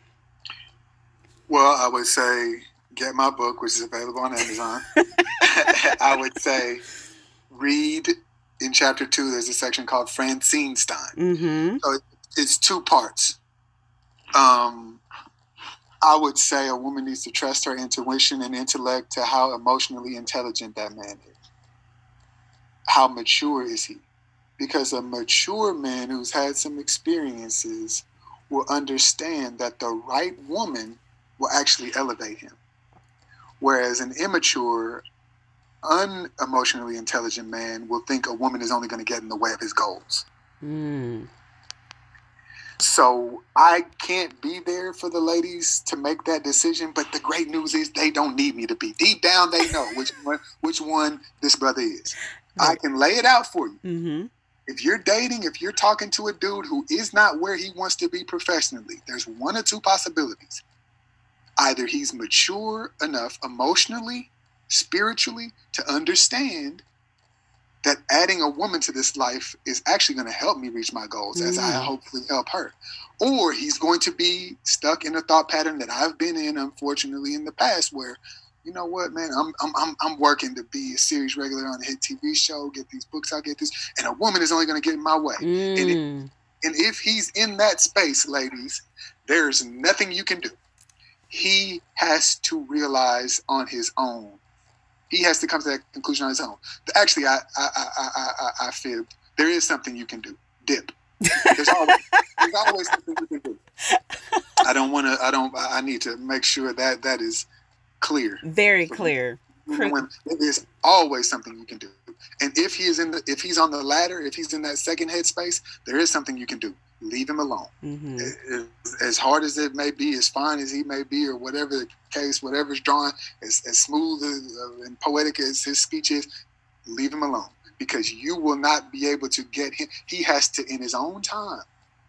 Well, I would say get my book, which is available on Amazon. I would say read in chapter 2, there's a section called Francine Stein. Mm-hmm. So it's 2 parts. I would say a woman needs to trust her intuition and intellect to how emotionally intelligent that man is. How mature is he? Because a mature man who's had some experiences will understand that the right woman will actually elevate him. Whereas an immature, unemotionally intelligent man will think a woman is only going to get in the way of his goals. So I can't be there for the ladies to make that decision, but the great news is they don't need me to be. Deep down, they know which one this brother is. Right. I can lay it out for you. Mm-hmm. If you're talking to a dude who is not where he wants to be professionally, there's 1 or 2 possibilities. Either he's mature enough emotionally, spiritually, to understand that adding a woman to this life is actually going to help me reach my goals as I hopefully help her. Or he's going to be stuck in a thought pattern that I've been in, unfortunately, in the past where, you know what, man, I'm working to be a series regular on a hit TV show, get these books out, get this, and a woman is only going to get in my way. And if he's in that space, ladies, there's nothing you can do. He has to realize on his own. He has to come to that conclusion on his own. Actually, I feel there is something you can do. Dip. There's always something you can do. I need to make sure that is clear. Very clear. There's always something you can do. And if he's on the ladder, if he's in that second headspace, there is something you can do. Leave him alone. Mm-hmm. As hard as it may be, as fine as he may be, or whatever the case, whatever's drawn, as smooth and poetic as his speech is, leave him alone. Because you will not be able to get him. He has to, in his own time,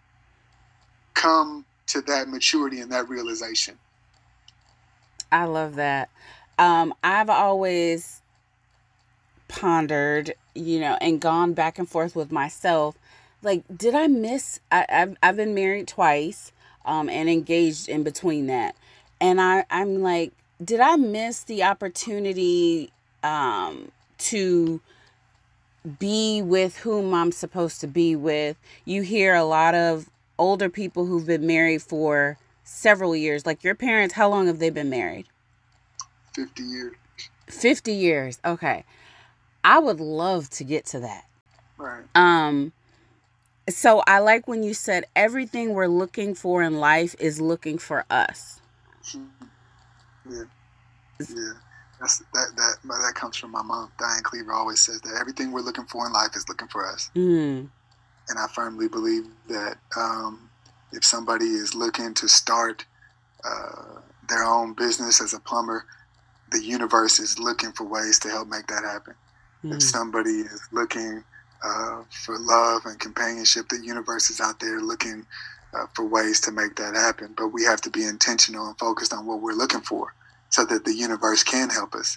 come to that maturity and that realization. I love that. I've always pondered, and gone back and forth with myself. Like, did I miss? I've been married twice, and engaged in between that, and I'm like, did I miss the opportunity to be with whom I'm supposed to be with? You hear a lot of older people who've been married for several years. Like your parents, how long have they been married? 50 years. 50 years. Okay. I would love to get to that. Right. So I like when you said everything we're looking for in life is looking for us. Yeah. Yeah. That comes from my mom. Diane Cleaver always says that everything we're looking for in life is looking for us. Mm. And I firmly believe that if somebody is looking to start their own business as a plumber, the universe is looking for ways to help make that happen. If somebody is looking for love and companionship, the universe is out there looking for ways to make that happen. But we have to be intentional and focused on what we're looking for so that the universe can help us.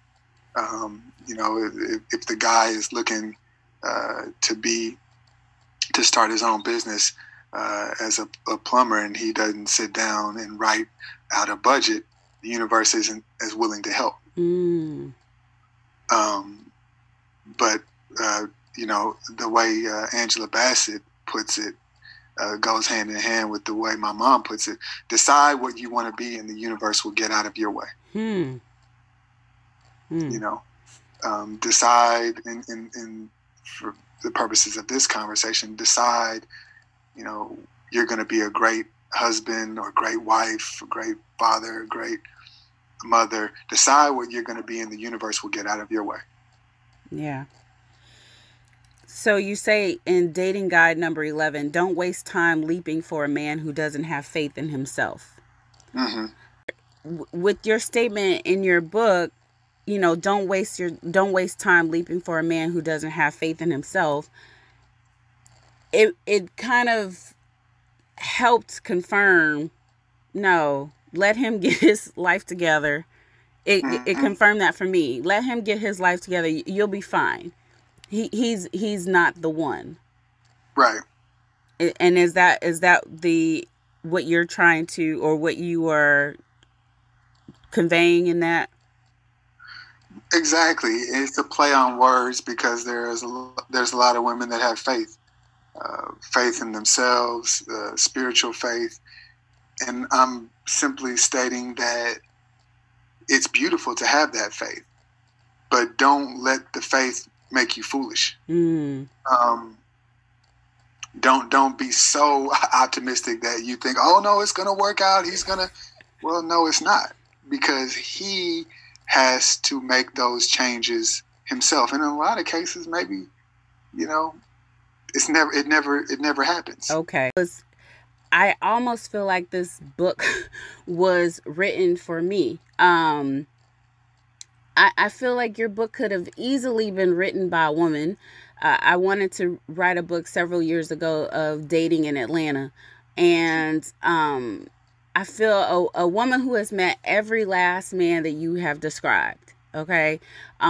If the guy is looking to start his own business as a plumber and he doesn't sit down and write out a budget, the universe isn't as willing to help. But the way Angela Bassett puts it goes hand in hand with the way my mom puts it. Decide what you want to be and the universe will get out of your way. Decide, and for the purposes of this conversation, decide, you're going to be a great husband or great wife, a great father, a great mother. Decide what you're going to be and the universe will get out of your way. Yeah. So you say in dating guide number 11, don't waste time leaping for a man who doesn't have faith in himself. With your statement in your book, don't waste time leaping for a man who doesn't have faith in himself. It kind of helped confirm, no, let him get his life together. It confirmed that for me. Let him get his life together. You'll be fine. He's not the one. Right. And is that what you're trying to, or what you are conveying in that? Exactly. It's a play on words because there's a lot of women that have faith in themselves, spiritual faith. And I'm simply stating that it's beautiful to have that faith, but don't let the faith make you foolish. Don't be so optimistic that you think, oh no, it's gonna work out. Well, no, it's not, because he has to make those changes himself. And in a lot of cases, maybe, it never happens. Okay. I almost feel like this book was written for me. I feel like your book could have easily been written by a woman. I wanted to write a book several years ago of dating in Atlanta. And I feel a woman who has met every last man that you have described. Okay.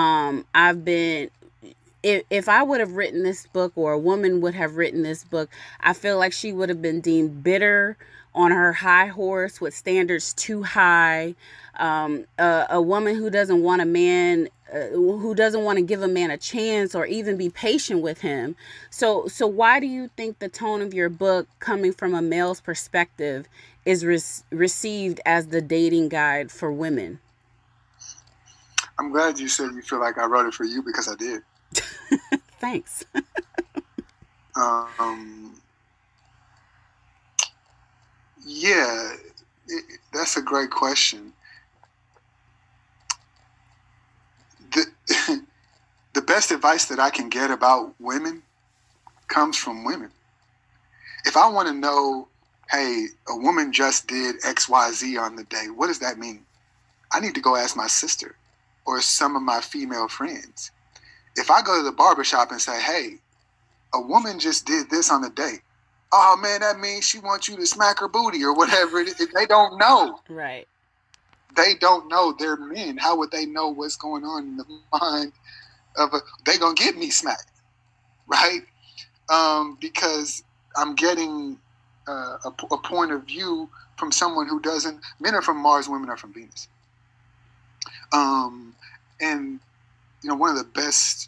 If I would have written this book, or a woman would have written this book, I feel like she would have been deemed bitter, on her high horse with standards too high. A woman who doesn't want a man, who doesn't want to give a man a chance or even be patient with him. So why do you think the tone of your book, coming from a male's perspective, is received as the dating guide for women? I'm glad you said you feel like I wrote it for you, because I did. Thanks. Yeah, that's a great question. The best advice that I can get about women comes from women. If I want to know, hey, a woman just did XYZ on the day, what does that mean? I need to go ask my sister or some of my female friends. If I go to the barbershop and say, hey, a woman just did this on the date, oh man, that means she wants you to smack her booty or whatever it is. They don't know. Right. They don't know. They're men. How would they know what's going on in the mind of they gonna get me smacked, right? Because I'm getting a point of view from someone who doesn't. Men are from Mars, women are from Venus. And one of the best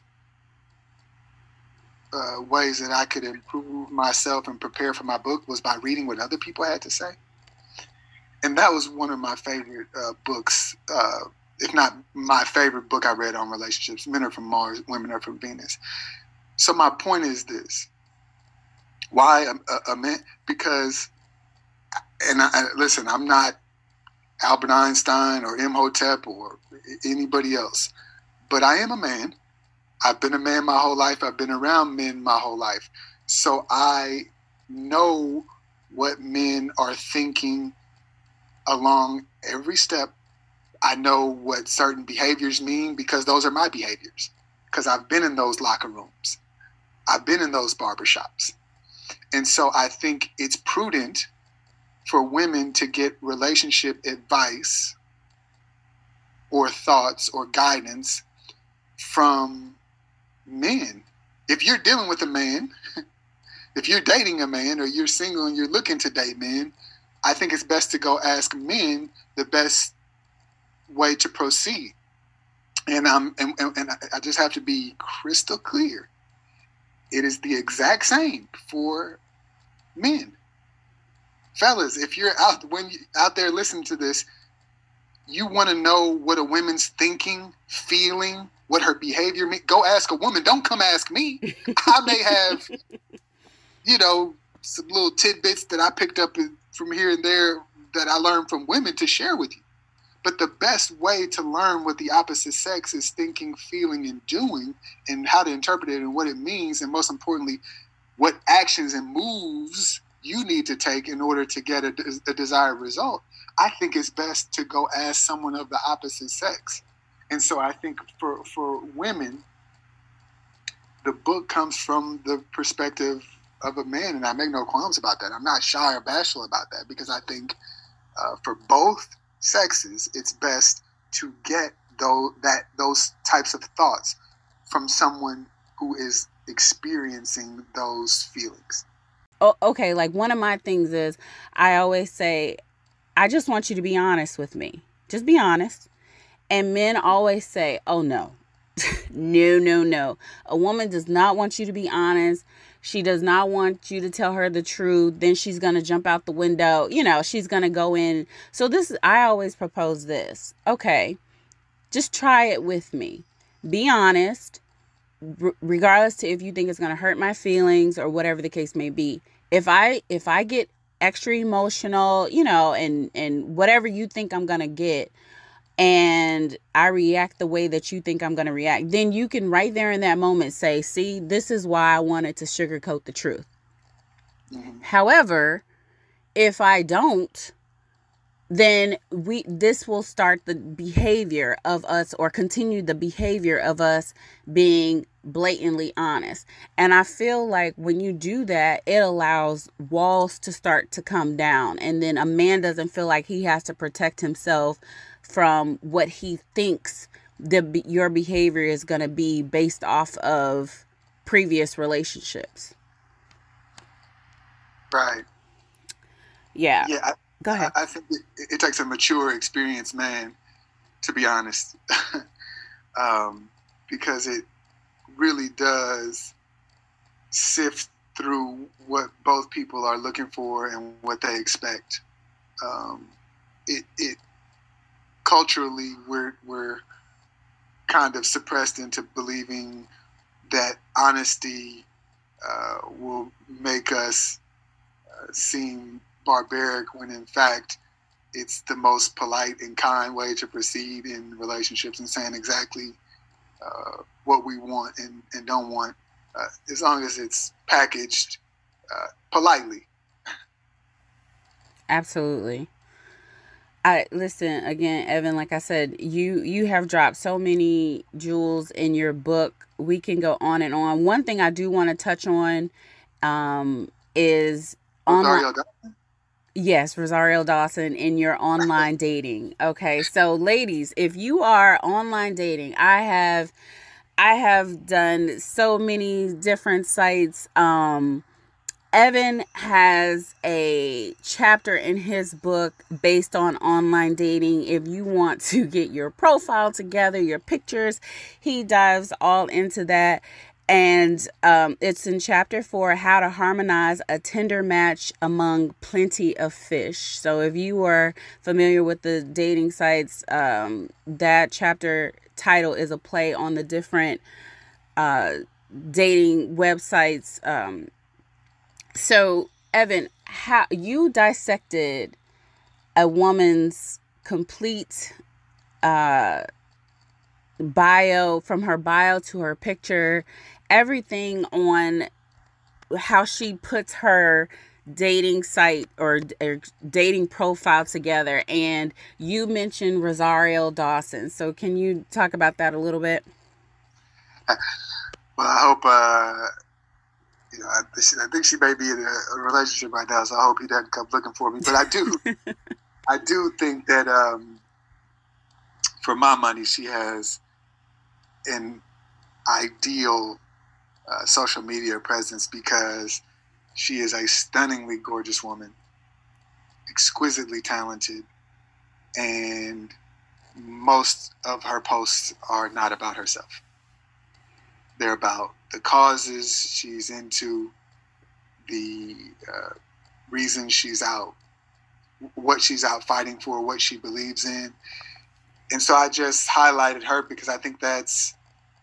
ways that I could improve myself and prepare for my book was by reading what other people had to say. And that was one of my favorite books. if not my favorite book I read on relationships. Men Are From Mars, Women Are From Venus. So my point is this. Why a man? Because, and listen, I'm not Albert Einstein or Imhotep or anybody else, but I am a man. I've been a man my whole life. I've been around men my whole life. So I know what men are thinking along every step. I know what certain behaviors mean because those are my behaviors. Because I've been in those locker rooms. I've been in those barbershops. And so I think it's prudent for women to get relationship advice or thoughts or guidance from men. If you're dealing with a man, if you're dating a man or you're single and you're looking to date men, I think it's best to go ask men the best way to proceed. And I just have to be crystal clear. It is the exact same for men. Fellas, if you're out there listening to this, you want to know what a woman's thinking, feeling, what her behavior means, go ask a woman. Don't come ask me. I may have, some little tidbits that I picked up from here and there that I learned from women to share with you. But the best way to learn what the opposite sex is thinking, feeling, and doing, and how to interpret it and what it means, and most importantly, what actions and moves you need to take in order to get a desired result, I think it's best to go ask someone of the opposite sex. And so I think for women, the book comes from the perspective of a man, and I make no qualms about that. I'm not shy or bashful about that, because I think for both sexes, it's best to get those types of thoughts from someone who is experiencing those feelings. Oh, okay, like one of my things is I always say, I just want you to be honest with me. Just be honest. And men always say, oh no, no. A woman does not want you to be honest. She does not want you to tell her the truth. Then she's going to jump out the window. She's going to go in. So I always propose this. Okay, just try it with me. Be honest, regardless to if you think it's going to hurt my feelings or whatever the case may be. If I get extra emotional, and whatever you think I'm going to get, and I react the way that you think I'm going to react, then you can right there in that moment say, see, this is why I wanted to sugarcoat the truth. Mm-hmm. However, if I don't, then this will start the behavior of us, or continue the behavior of us being blatantly honest. And I feel like when you do that, it allows walls to start to come down. And then a man doesn't feel like he has to protect himself from what he thinks your behavior is going to be based off of previous relationships. Right. Yeah. Yeah. Go ahead. I think it takes a mature, experienced man, to be honest, because it really does sift through what both people are looking for and what they expect. It culturally, we're kind of suppressed into believing that honesty will make us seem barbaric, when in fact it's the most polite and kind way to proceed in relationships, and saying exactly what we want and don't want, as long as it's packaged politely. Absolutely. Listen, again, Evan, like I said, you have dropped so many jewels in your book. We can go on and on. One thing I do want to touch on is online. Yes, Rosario Dawson, in your online dating. Okay, so ladies, if you are online dating, I have done so many different sites. Evan has a chapter in his book based on online dating. If you want to get your profile together, your pictures, he dives all into that. And it's in chapter 4, how to harmonize a Tinder match among plenty of fish. So if you were familiar with the dating sites, that chapter title is a play on the different dating websites. So Evan, how you dissected a woman's complete bio, from her bio to her picture, everything on how she puts her dating site or dating profile together. And you mentioned Rosario Dawson. So can you talk about that a little bit? Well, I hope, I think she may be in a relationship right now, so I hope he doesn't come looking for me. But I do think that for my money, she has an ideal social media presence because she is a stunningly gorgeous woman, exquisitely talented, and most of her posts are not about herself. They're about the causes she's into, the reasons she's out, what she's out fighting for, what she believes in. And so I just highlighted her because I think that's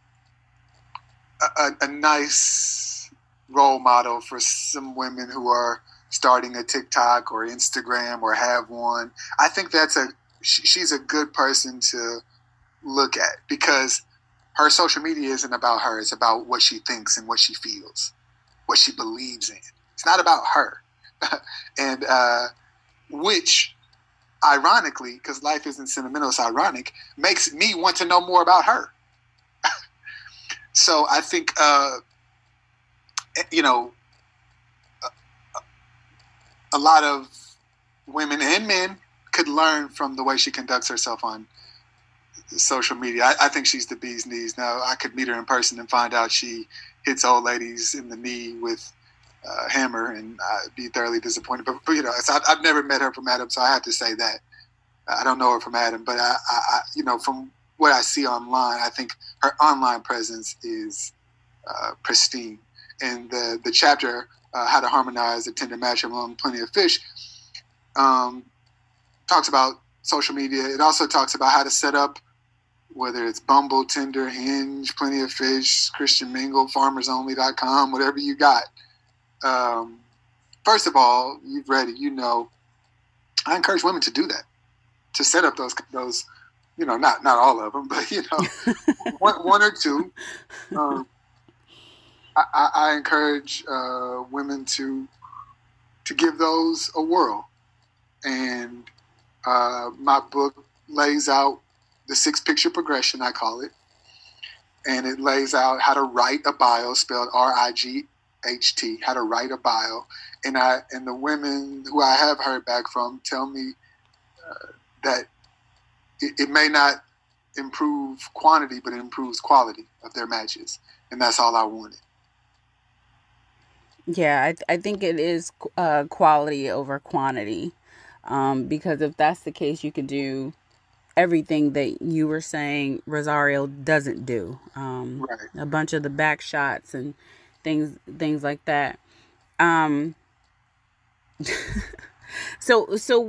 a nice role model for some women who are starting a TikTok or Instagram or have one. I think she's a good person to look at because her social media isn't about her. It's about what she thinks and what she feels, what she believes in. It's not about her. And which, ironically, because life isn't sentimental, it's ironic, makes me want to know more about her. So I think, a lot of women and men could learn from the way she conducts herself on social media. I think she's the bee's knees. Now, I could meet her in person and find out she hits old ladies in the knee with a hammer, and I'd be thoroughly disappointed. But I've never met her from Adam, so I have to say that. I don't know her from Adam, but I from what I see online, I think her online presence is pristine. And the chapter, How to Harmonize a Tinder Match Among Plenty of Fish, talks about social media. It also talks about how to set up, whether it's Bumble, Tinder, Hinge, Plenty of Fish, Christian Mingle, FarmersOnly.com, whatever you got. First of all, you've read it, I encourage women to do that, to set up those not all of them, but one or two. I encourage women to give those a whirl, and my book lays out the 6-picture progression, I call it, and it lays out how to write a bio, spelled RIGHT, how to write a bio, and the women who I have heard back from tell me that it may not improve quantity, but it improves quality of their matches. And that's all I wanted. Yeah, I think it is quality over quantity. Because if that's the case, you could do everything that you were saying Rosario doesn't do. Right. A bunch of the back shots and things like that. So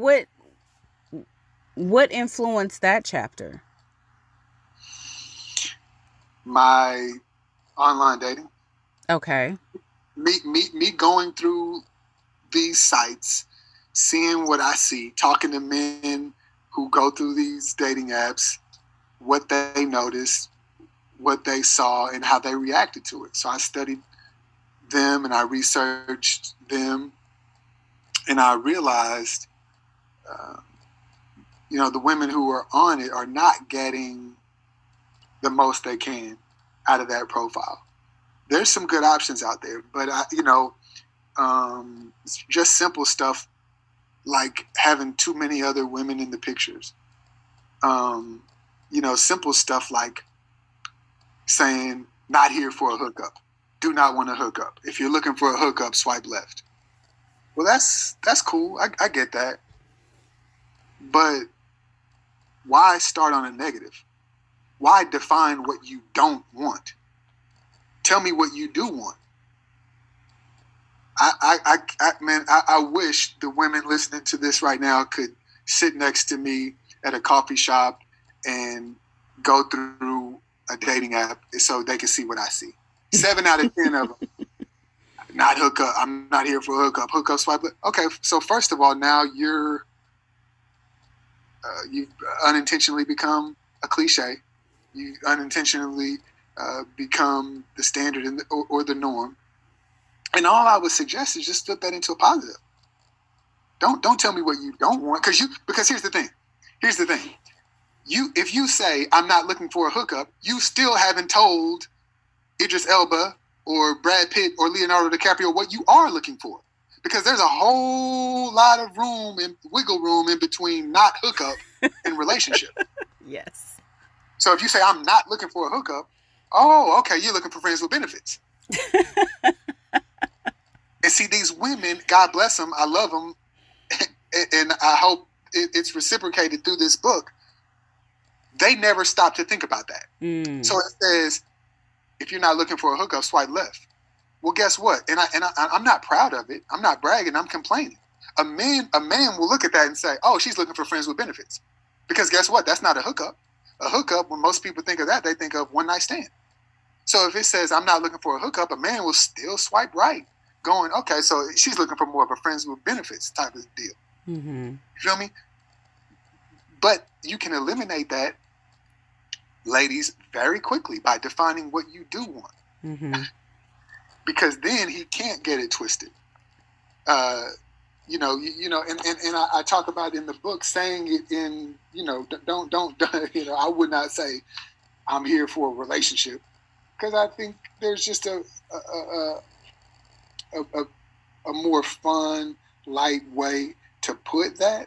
what influenced that chapter? My online dating. Okay. Me going through these sites, seeing what I see, talking to men who go through these dating apps, what they noticed, what they saw, and how they reacted to it. So I studied them and I researched them, and I realized, the women who are on it are not getting the most they can out of that profile. There's some good options out there, but it's just simple stuff like having too many other women in the pictures. Simple stuff like saying, not here for a hookup. Do not want to hook up. If you're looking for a hookup, swipe left. Well, that's cool. I get that. But why start on a negative? Why define what you don't want Tell me what you do want. I wish the women listening to this right now could sit next to me at a coffee shop and go through a dating app so they can see what I see. 7 out of 10 of them, not hookup. I'm not here for hookup. Hookup, swipe. Okay, so first of all, now you've unintentionally become a cliche. You unintentionally become the standard or the norm. And all I would suggest is just flip that into a positive. Don't tell me what you don't want, because here's the thing. If you say I'm not looking for a hookup, you still haven't told Idris Elba or Brad Pitt or Leonardo DiCaprio what you are looking for, because there's a whole lot of wiggle room in between not hookup and relationship. Yes. So if you say I'm not looking for a hookup, oh, okay, you're looking for friends with benefits. And see, these women, God bless them, I love them, and I hope it's reciprocated through this book. They never stop to think about that. So it says, if you're not looking for a hookup, swipe left. Well, guess what? And I'm not proud of it. I'm not bragging. I'm complaining. A man will look at that and say, oh, she's looking for friends with benefits. Because guess what? That's not a hookup. A hookup, when most people think of that, they think of one night stand. So if it says I'm not looking for a hookup, a man will still swipe right, going, okay, so she's looking for more of a friends with benefits type of deal. Mm-hmm. You feel me? But you can eliminate that, ladies, very quickly by defining what you do want. Mm-hmm. Because then he can't get it twisted. I talk about in the book saying it in, don't, I would not say I'm here for a relationship, because I think there's just a more fun, light way to put that.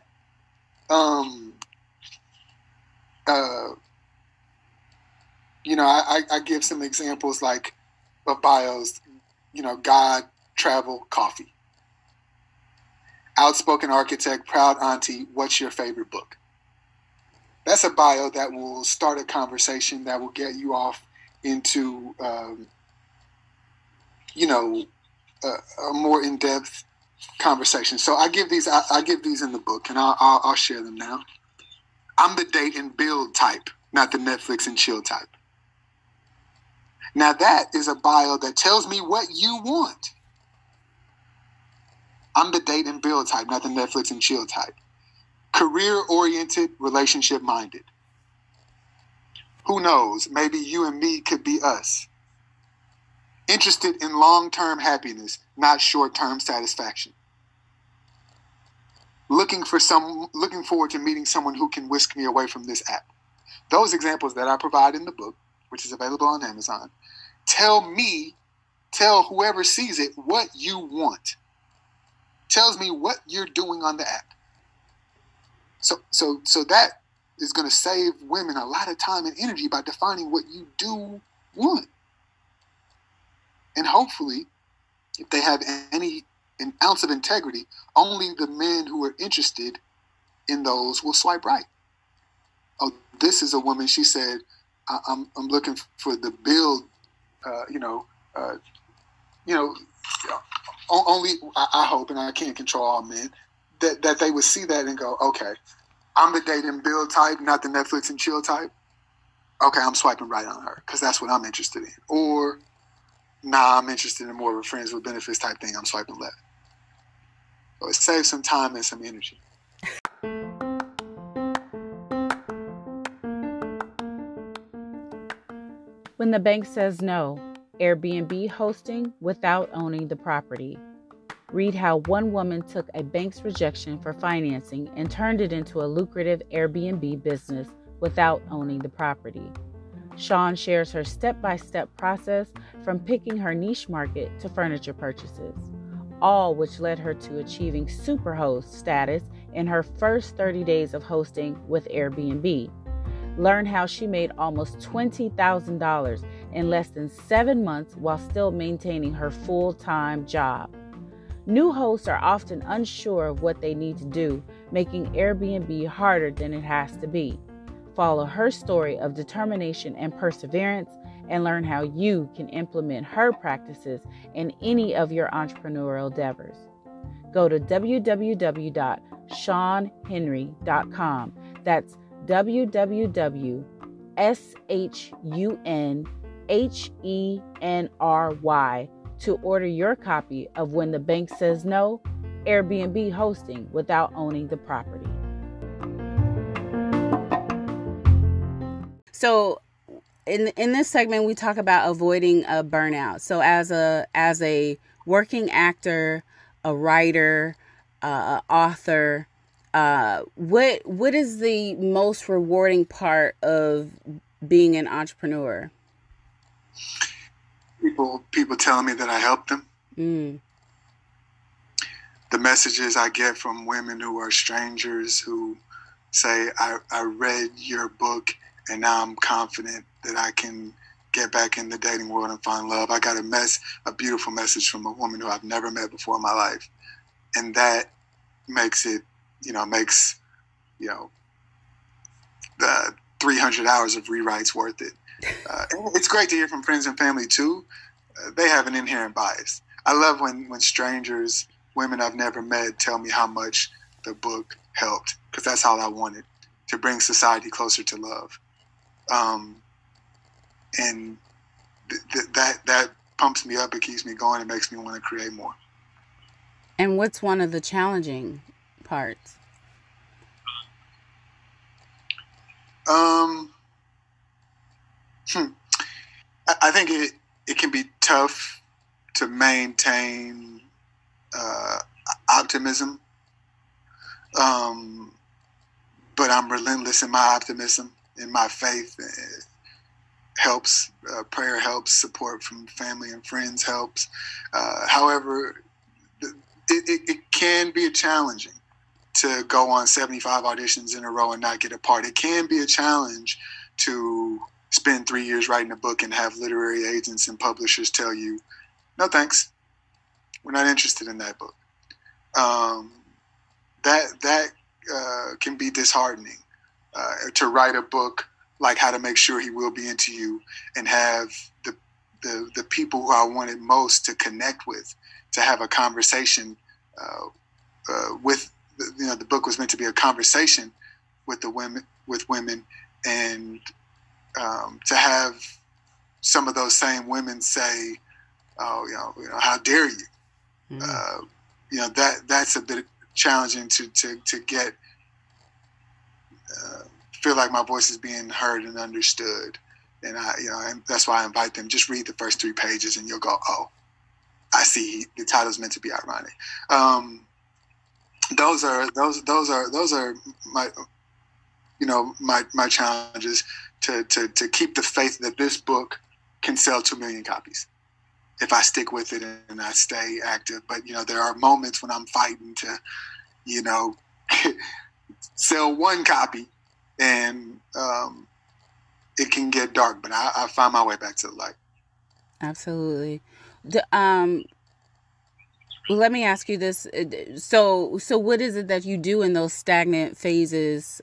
I give some examples like of bios, God, travel, coffee. Outspoken architect, proud auntie, what's your favorite book? That's a bio that will start a conversation that will get you off into, a more in-depth conversation. So I give these in the book, and I'll share them now. I'm the date and build type, not the Netflix and chill type. Now that is a bio that tells me what you want. I'm the date and build type, not the Netflix and chill type. Career-oriented, relationship-minded. Who knows? Maybe you and me could be us. Interested in long-term happiness, not short-term satisfaction. Looking forward to meeting someone who can whisk me away from this app. Those examples that I provide in the book, which is available on Amazon, tell whoever sees it what you want. Tells me what you're doing on the app. So that is going to save women a lot of time and energy by defining what you do want. And hopefully, if they have an ounce of integrity, only the men who are interested in those will swipe right. Oh, this is a woman, she said, I'm looking for the build, only I hope, and I can't control all men, that they would see that and go, okay, I'm the date and build type, not the Netflix and chill type. Okay, I'm swiping right on her because that's what I'm interested in. Or, nah, I'm interested in more of a friends with benefits type thing. I'm swiping left. So it saves some time and some energy. When the bank says no, Airbnb hosting without owning the property. Read how one woman took a bank's rejection for financing and turned it into a lucrative Airbnb business without owning the property. Shawn shares her step-by-step process from picking her niche market to furniture purchases, all which led her to achieving superhost status in her first 30 days of hosting with Airbnb. Learn how she made almost $20,000 in less than 7 months while still maintaining her full-time job. New hosts are often unsure of what they need to do, making Airbnb harder than it has to be. Follow her story of determination and perseverance and learn how you can implement her practices in any of your entrepreneurial endeavors. Go to www.shawnhenry.com. That's www.SHUNHENRY to order your copy of When the Bank Says No, Airbnb hosting without owning the property. So in this segment, we talk about avoiding a burnout. So as a working actor, a writer, author, what is the most rewarding part of being an entrepreneur? People telling me that I helped them. Mm. The messages I get from women who are strangers who say, I read your book and now I'm confident that I can get back in the dating world and find love. I got a beautiful message from a woman who I've never met before in my life. And that makes it, makes the 300 hours of rewrites worth it. And it's great to hear from friends and family too. They have an inherent bias. I love when strangers, women I've never met, tell me how much the book helped, because that's all I wanted, to bring society closer to love. And that pumps me up. It keeps me going. It makes me want to create more. And what's one of the challenging parts? I think it can be tough to maintain optimism, but I'm relentless in my optimism, in my faith. Helps. Prayer helps. Support from family and friends helps. However, it can be challenging to go on 75 auditions in a row and not get a part. It can be a challenge to spend 3 years writing a book and have literary agents and publishers tell you, no thanks, we're not interested in that book. That can be disheartening. To write a book like How to Make Sure He Will Be Into You and have the people who I wanted most to connect with, to have a conversation with. The book was meant to be a conversation with women, and to have some of those same women say, "Oh, how dare you?" Mm. That's a bit challenging to get. Feel like my voice is being heard and understood, and and that's why I invite them. Just read the first 3 pages, and you'll go, "Oh, I see. The title's meant to be ironic." Those are my my challenges to keep the faith that this book can sell 2 million copies if I stick with it and I stay active. But there are moments when I'm fighting to sell 1 copy, and it can get dark, but I find my way back to the light. Absolutely. Let me ask you this. So what is it that you do in those stagnant phases,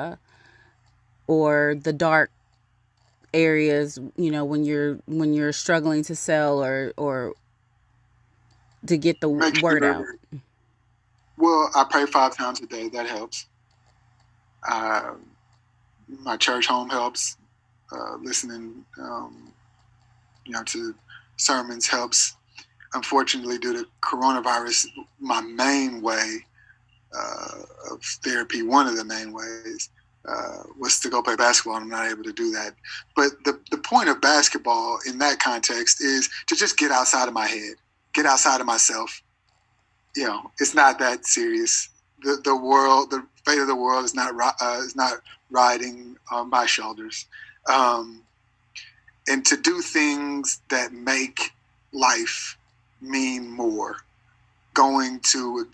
or the dark areas, when you're struggling to sell or to get the word out? Well, I pray 5 times a day. That helps. My church home helps. Listening, to sermons helps. Unfortunately, due to coronavirus, my main way of therapy, one of the main ways, was to go play basketball, and I'm not able to do that. But the point of basketball in that context is to just get outside of my head, get outside of myself. It's not that serious. The world, the fate of the world is not riding on my shoulders. And to do things that make life mean more, going to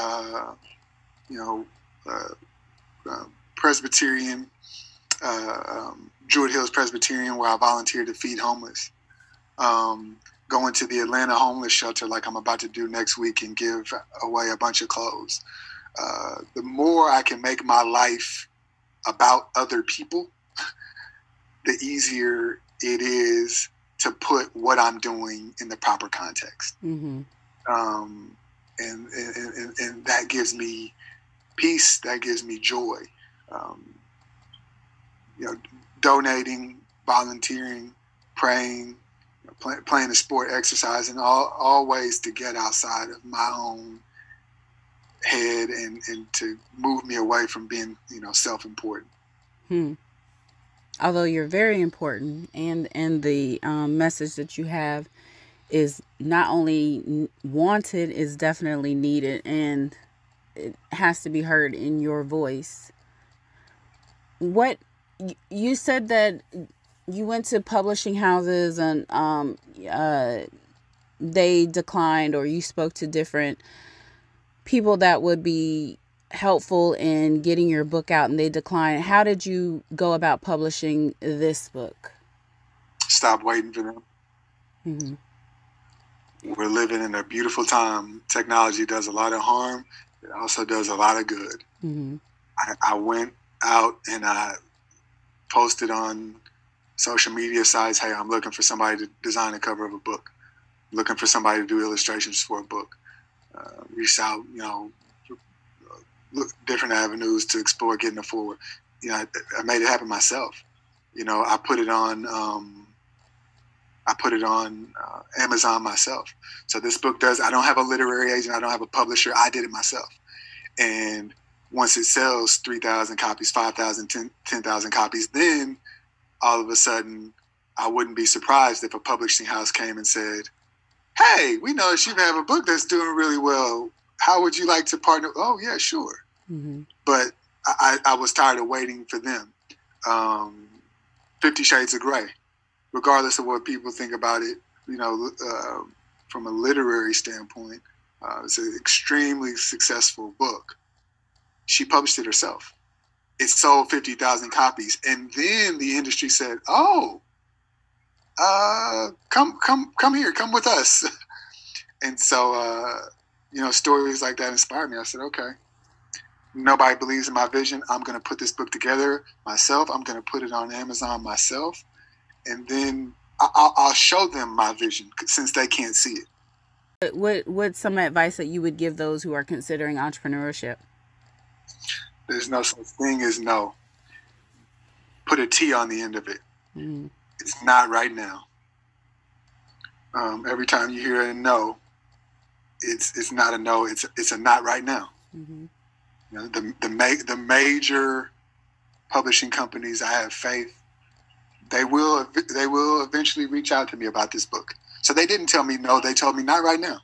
Presbyterian, Druid Hills Presbyterian, where I volunteer to feed homeless, going to the Atlanta homeless shelter like I'm about to do next week and give away a bunch of clothes. The more I can make my life about other people, the easier it is to put what I'm doing in the proper context. Mm-hmm. And that gives me peace. That gives me joy. Donating, volunteering, praying, playing a sport, exercising, all ways to get outside of my own head and to move me away from being, self-important. Although you're very important, and the message that you have is not only wanted, is definitely needed, and it has to be heard in your voice. What you said that you went to publishing houses and they declined, or you spoke to different people that would be helpful in getting your book out and they declined. How did you go about publishing this book? Stop waiting for them. Mm-hmm. We're living in a beautiful time. Technology does a lot of harm. It also does a lot of good. Mm-hmm. I went out and I posted on social media sites, hey, I'm looking for somebody to design a cover of a book. I'm looking for somebody to do illustrations for a book. Reach out, look different avenues to explore getting it forward. I made it happen myself. I put it on Amazon myself. So this book I don't have a literary agent. I don't have a publisher. I did it myself. And once it sells 3,000 copies, 5,000, 10,000 copies, then all of a sudden I wouldn't be surprised if a publishing house came and said, hey, we know that you have a book that's doing really well. How would you like to partner? Oh, yeah, sure. Mm-hmm. But I was tired of waiting for them. 50 Shades of Grey, regardless of what people think about it, from a literary standpoint, it's an extremely successful book. She published it herself. It sold 50,000 copies. And then the industry said, oh, come here, come with us. And so, stories like that inspired me. I said, okay, nobody believes in my vision. I'm going to put this book together myself. I'm going to put it on Amazon myself. And then I'll show them my vision since they can't see it. What's some advice that you would give those who are considering entrepreneurship? There's no such thing as no. Put a T on the end of it. Mm-hmm. It's not right now. Every time you hear a no, it's not a no. It's a not right now. Mm-hmm. The major publishing companies, I have faith, they will eventually reach out to me about this book. So they didn't tell me no. They told me not right now.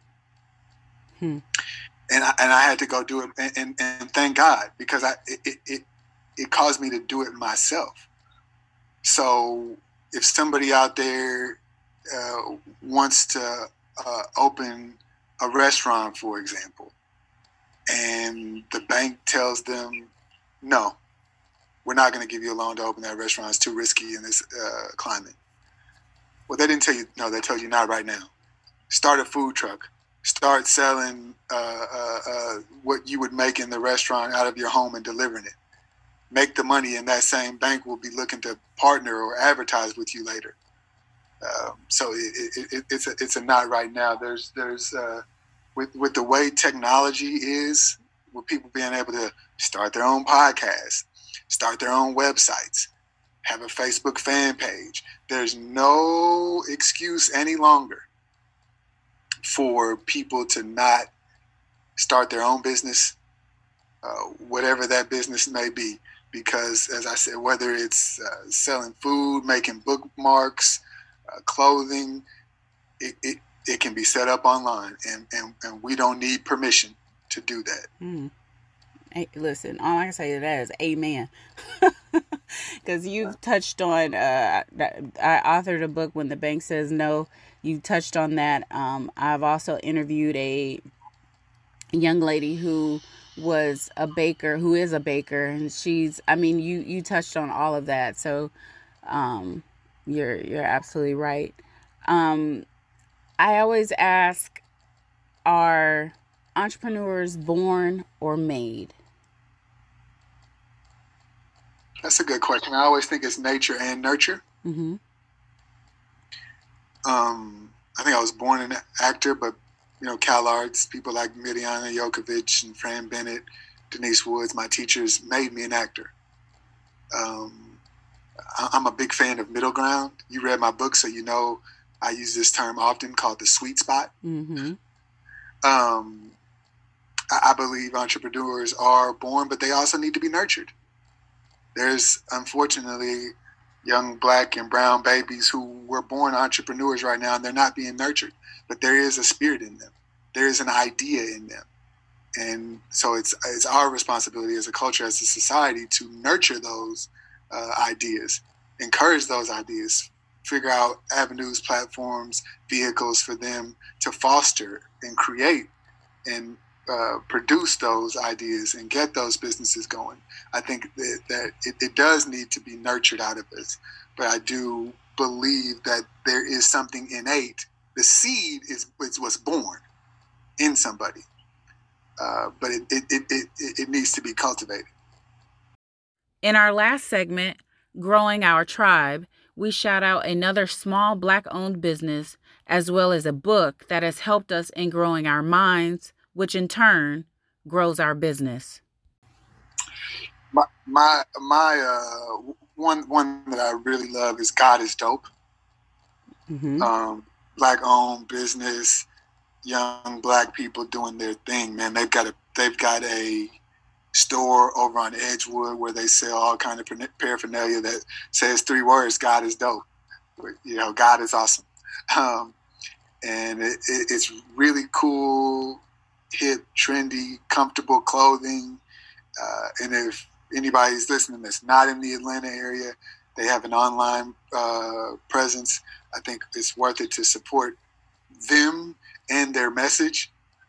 And I had to go do it, and thank God, because it caused me to do it myself. So if somebody out there wants to open a restaurant, for example, and the bank tells them, no, we're not going to give you a loan to open that restaurant. It's too risky in this climate. Well, they didn't tell you no. They told you not right now. Start a food truck. Start selling what you would make in the restaurant out of your home and delivering it. Make the money, and that same bank will be looking to partner or advertise with you later. So it's a not right now. There's with the way technology is, with people being able to start their own podcasts, start their own websites, have a Facebook fan page. There's no excuse any longer for people to not start their own business, whatever that business may be. Because, as I said, whether it's selling food, making bookmarks, clothing, it can be set up online, and we don't need permission to do that. Hey, listen, all I can say to that is amen. Because you've touched on, I authored a book, When the Bank Says No. You touched on that. I've also interviewed a young lady who is a baker, and you touched on all of that. So you're absolutely right. I always ask, are entrepreneurs born or made? That's a good question. I always think it's nature and nurture. Mm-hmm. I think I was born an actor, but CalArts, people like Mirjana Jokovic and Fran Bennett, Denise Woods, my teachers, made me an actor. I'm a big fan of middle ground. You read my book, so you know I use this term often, called the sweet spot. Mm-hmm. I believe entrepreneurs are born, but they also need to be nurtured. There's, unfortunately, young Black and brown babies who were born entrepreneurs right now, and they're not being nurtured. But there is a spirit in them. There is an idea in them. And so it's our responsibility as a culture, as a society, to nurture those ideas, encourage those ideas, figure out avenues, platforms, vehicles for them to foster and create and produce those ideas and get those businesses going. I think that it does need to be nurtured out of us. But I do believe that there is something innate. The seed is what's born in somebody. But it needs to be cultivated. In our last segment, Growing Our Tribe, we shout out another small Black-owned business, as well as a book that has helped us in growing our minds, which in turn grows our business. My one that I really love is God is Dope. Mm-hmm. Black-owned business, young Black people doing their thing. Man, they've got a store over on Edgewood where they sell all kind of paraphernalia that says 3 words: God is dope. God is awesome. And it's really cool, hip, trendy, comfortable clothing. And if anybody's listening that's not in the Atlanta area, they have an online presence. I think it's worth it to support them and their message.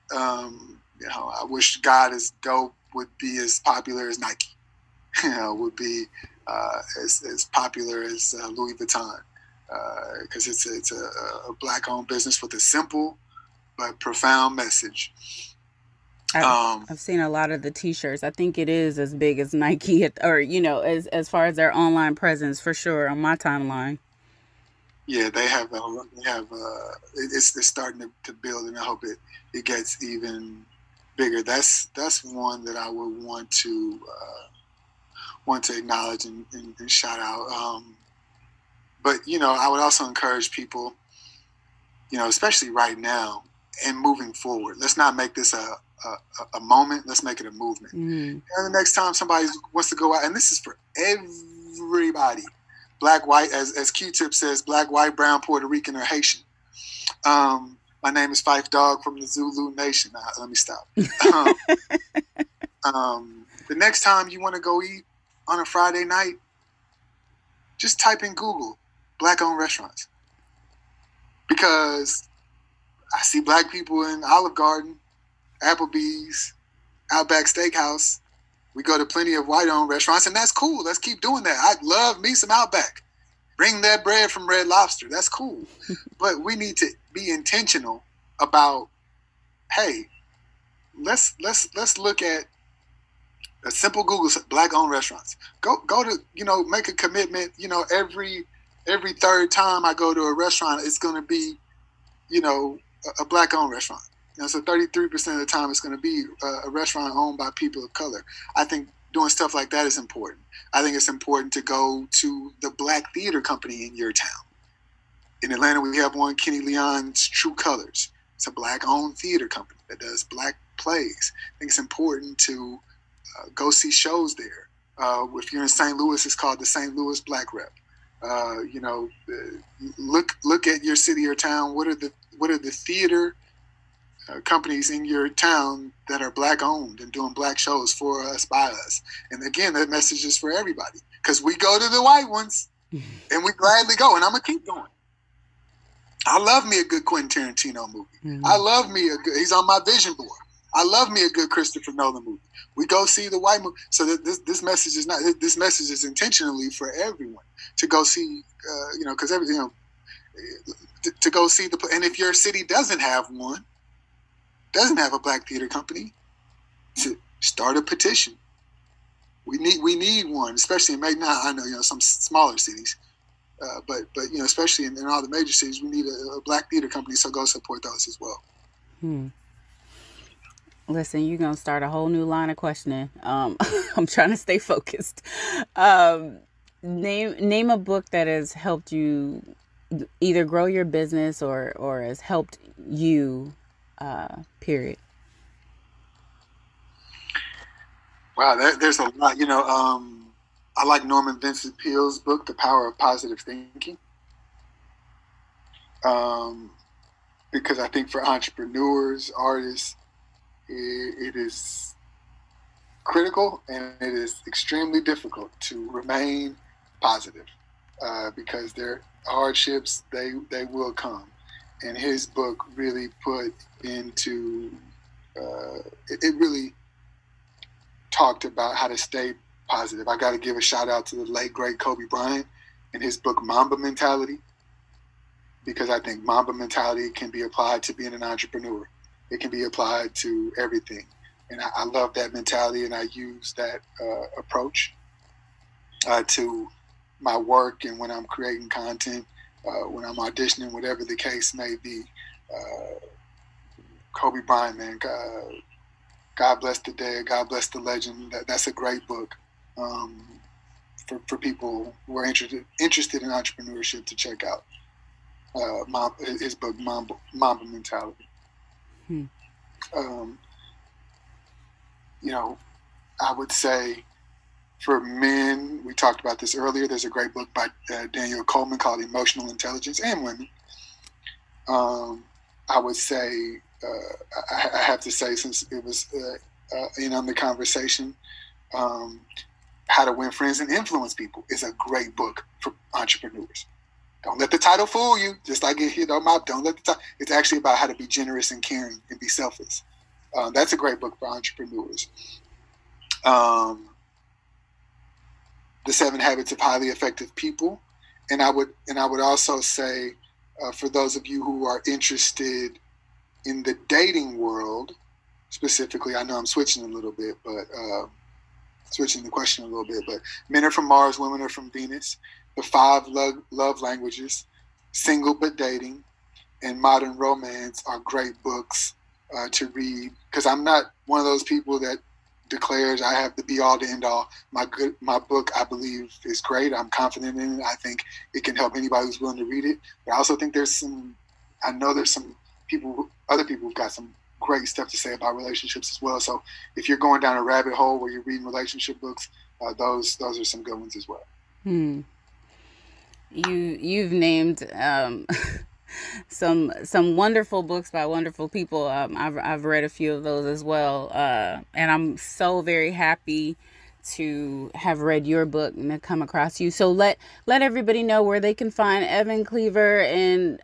I wish God is Dope would be as popular as Nike, would be as popular as Louis Vuitton, because it's a Black-owned business with a simple but profound message. I've seen a lot of the T-shirts. I think it is as big as Nike, or as far as their online presence, for sure, on my timeline. Yeah, they have. It's starting to build, and I hope it gets even bigger. That's one that I would want to acknowledge and shout out. But I would also encourage people, especially right now and moving forward. Let's not make this a moment. Let's make it a movement. Mm-hmm. And the next time somebody wants to go out, and this is for everybody, Black, white, as Q-Tip says, Black, white, brown, Puerto Rican, or Haitian. My name is Fife Dog from the Zulu Nation. Let me stop. The next time you want to go eat on a Friday night, just type in Google Black-owned restaurants. Because I see Black people in Olive Garden, Applebee's, Outback Steakhouse. We go to plenty of white-owned restaurants, and that's cool. Let's keep doing that. I love me some Outback. Bring that bread from Red Lobster. That's cool. But we need to be intentional about, hey, let's look at a simple Google, Black-owned restaurants. Go to, make a commitment. Every third time I go to a restaurant, it's going to be, a Black-owned restaurant. So 33% of the time it's going to be a restaurant owned by people of color. I think doing stuff like that is important. I think it's important to go to the Black theater company in your town. In Atlanta, we have one, Kenny Leon's True Colors. It's a Black-owned theater company that does Black plays. I think it's important to go see shows there. If you're in St. Louis, it's called the St. Louis Black Rep. Look at your city or town. What are the theater companies in your town that are Black-owned and doing Black shows for us, by us? And again, that message is for everybody, because we go to the white ones and we gladly go, and I'm gonna keep going. I love me a good Quentin Tarantino movie. Mm-hmm. I love me he's on my vision board. I love me a good Christopher Nolan movie. We go see the white movie. So that this message is intentionally for everyone to go see, because to go see and if your city doesn't have one, doesn't have a Black theater company, to start a petition. We need one, especially in Macon. I know some smaller cities, But especially in all the major cities, we need a Black theater company. So go support those as well. Listen, you're gonna start a whole new line of questioning. I'm trying to stay focused. Name a book that has helped you either grow your business or has helped you. Period. Wow, there's a lot. I like Norman Vincent Peale's book, The Power of Positive Thinking, because I think for entrepreneurs, artists, it is critical and it is extremely difficult to remain positive because their hardships, they will come. And his book really put into, it really talked about how to stay positive. I got to give a shout out to the late, great Kobe Bryant and his book, Mamba Mentality, because I think Mamba Mentality can be applied to being an entrepreneur. It can be applied to everything. And I love that mentality, and I use that approach to my work and when I'm creating content, when I'm auditioning, whatever the case may be. Kobe Bryant, man, God bless the dead, God bless the legend. That's a great book for people who are interested in entrepreneurship to check out. His book, Mamba Mentality. I would say for men, we talked about this earlier, there's a great book by Daniel Coleman called Emotional Intelligence, and women. I would say, I have to say, since it was in on the conversation, How to Win Friends and Influence People is a great book for entrepreneurs. Don't let the title fool you. Just like it hit on my, don't let the title. It's actually about how to be generous and caring and be selfless. That's a great book for entrepreneurs. The 7 Habits of Highly Effective People, and I would also say, for those of you who are interested in the dating world, specifically, I know I'm switching a little bit, but switching the question a little bit, but Men Are From Mars, Women Are From Venus, The 5 Love Languages, Single But Dating, and Modern Romance are great books to read, because I'm not one of those people that declares I have the be all to end all. My book, I believe, is great. I'm confident in it. I think it can help anybody who's willing to read it. But I also think there's some people, other people who've got some great stuff to say about relationships as well. So if you're going down a rabbit hole where you're reading relationship books, those are some good ones as well. You've named some wonderful books by wonderful people. I've read a few of those as well, and I'm so very happy to have read your book and to come across you. So let everybody know where they can find Evan Cleaver and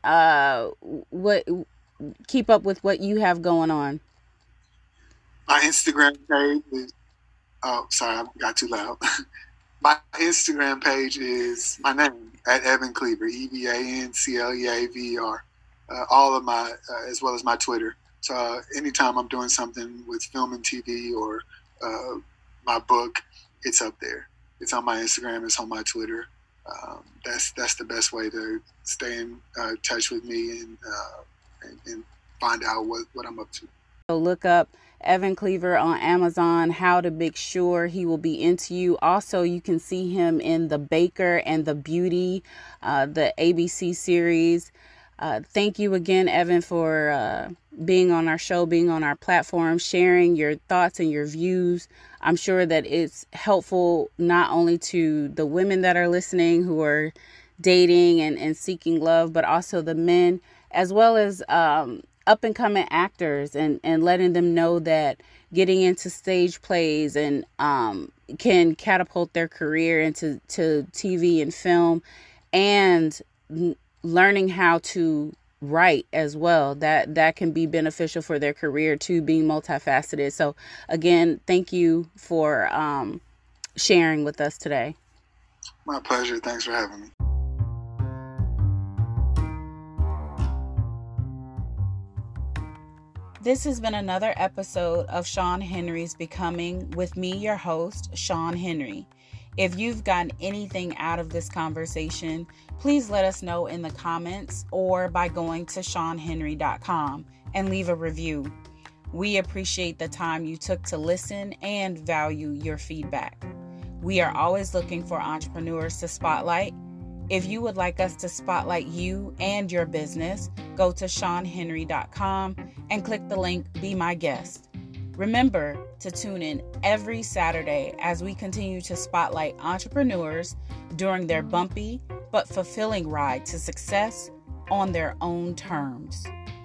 keep up with what you have going on. My Instagram page is, oh, sorry, I got too loud. My Instagram page is my name, at Evan Cleaver, EVANCLEAVER. All of my, as well as my Twitter. So anytime I'm doing something with film and TV or my book, it's up there. It's on my Instagram. It's on my Twitter. That's the best way to stay in touch with me and find out what I'm up to. So look up Evan Cleaver on Amazon, How to Make Sure He Will Be Into You. Also, you can see him in The Baker and The Beauty, the ABC series. Thank you again, Evan, for being on our show, being on our platform, sharing your thoughts and your views. I'm sure that it's helpful not only to the women that are listening who are dating and seeking love, but also the men, as well as up and coming actors and letting them know that getting into stage plays and can catapult their career into TV and film, and learning how to write as well. That can be beneficial for their career too, being multifaceted. So again, thank you for sharing with us today. My pleasure. Thanks for having me. This has been another episode of Sean Henry's Becoming with me, your host, Sean Henry. If you've gotten anything out of this conversation, please let us know in the comments or by going to SeanHenry.com and leave a review. We appreciate the time you took to listen and value your feedback. We are always looking for entrepreneurs to spotlight. If you would like us to spotlight you and your business, go to SeanHenry.com and click the link Be My Guest. Remember to tune in every Saturday as we continue to spotlight entrepreneurs during their bumpy but fulfilling ride to success on their own terms.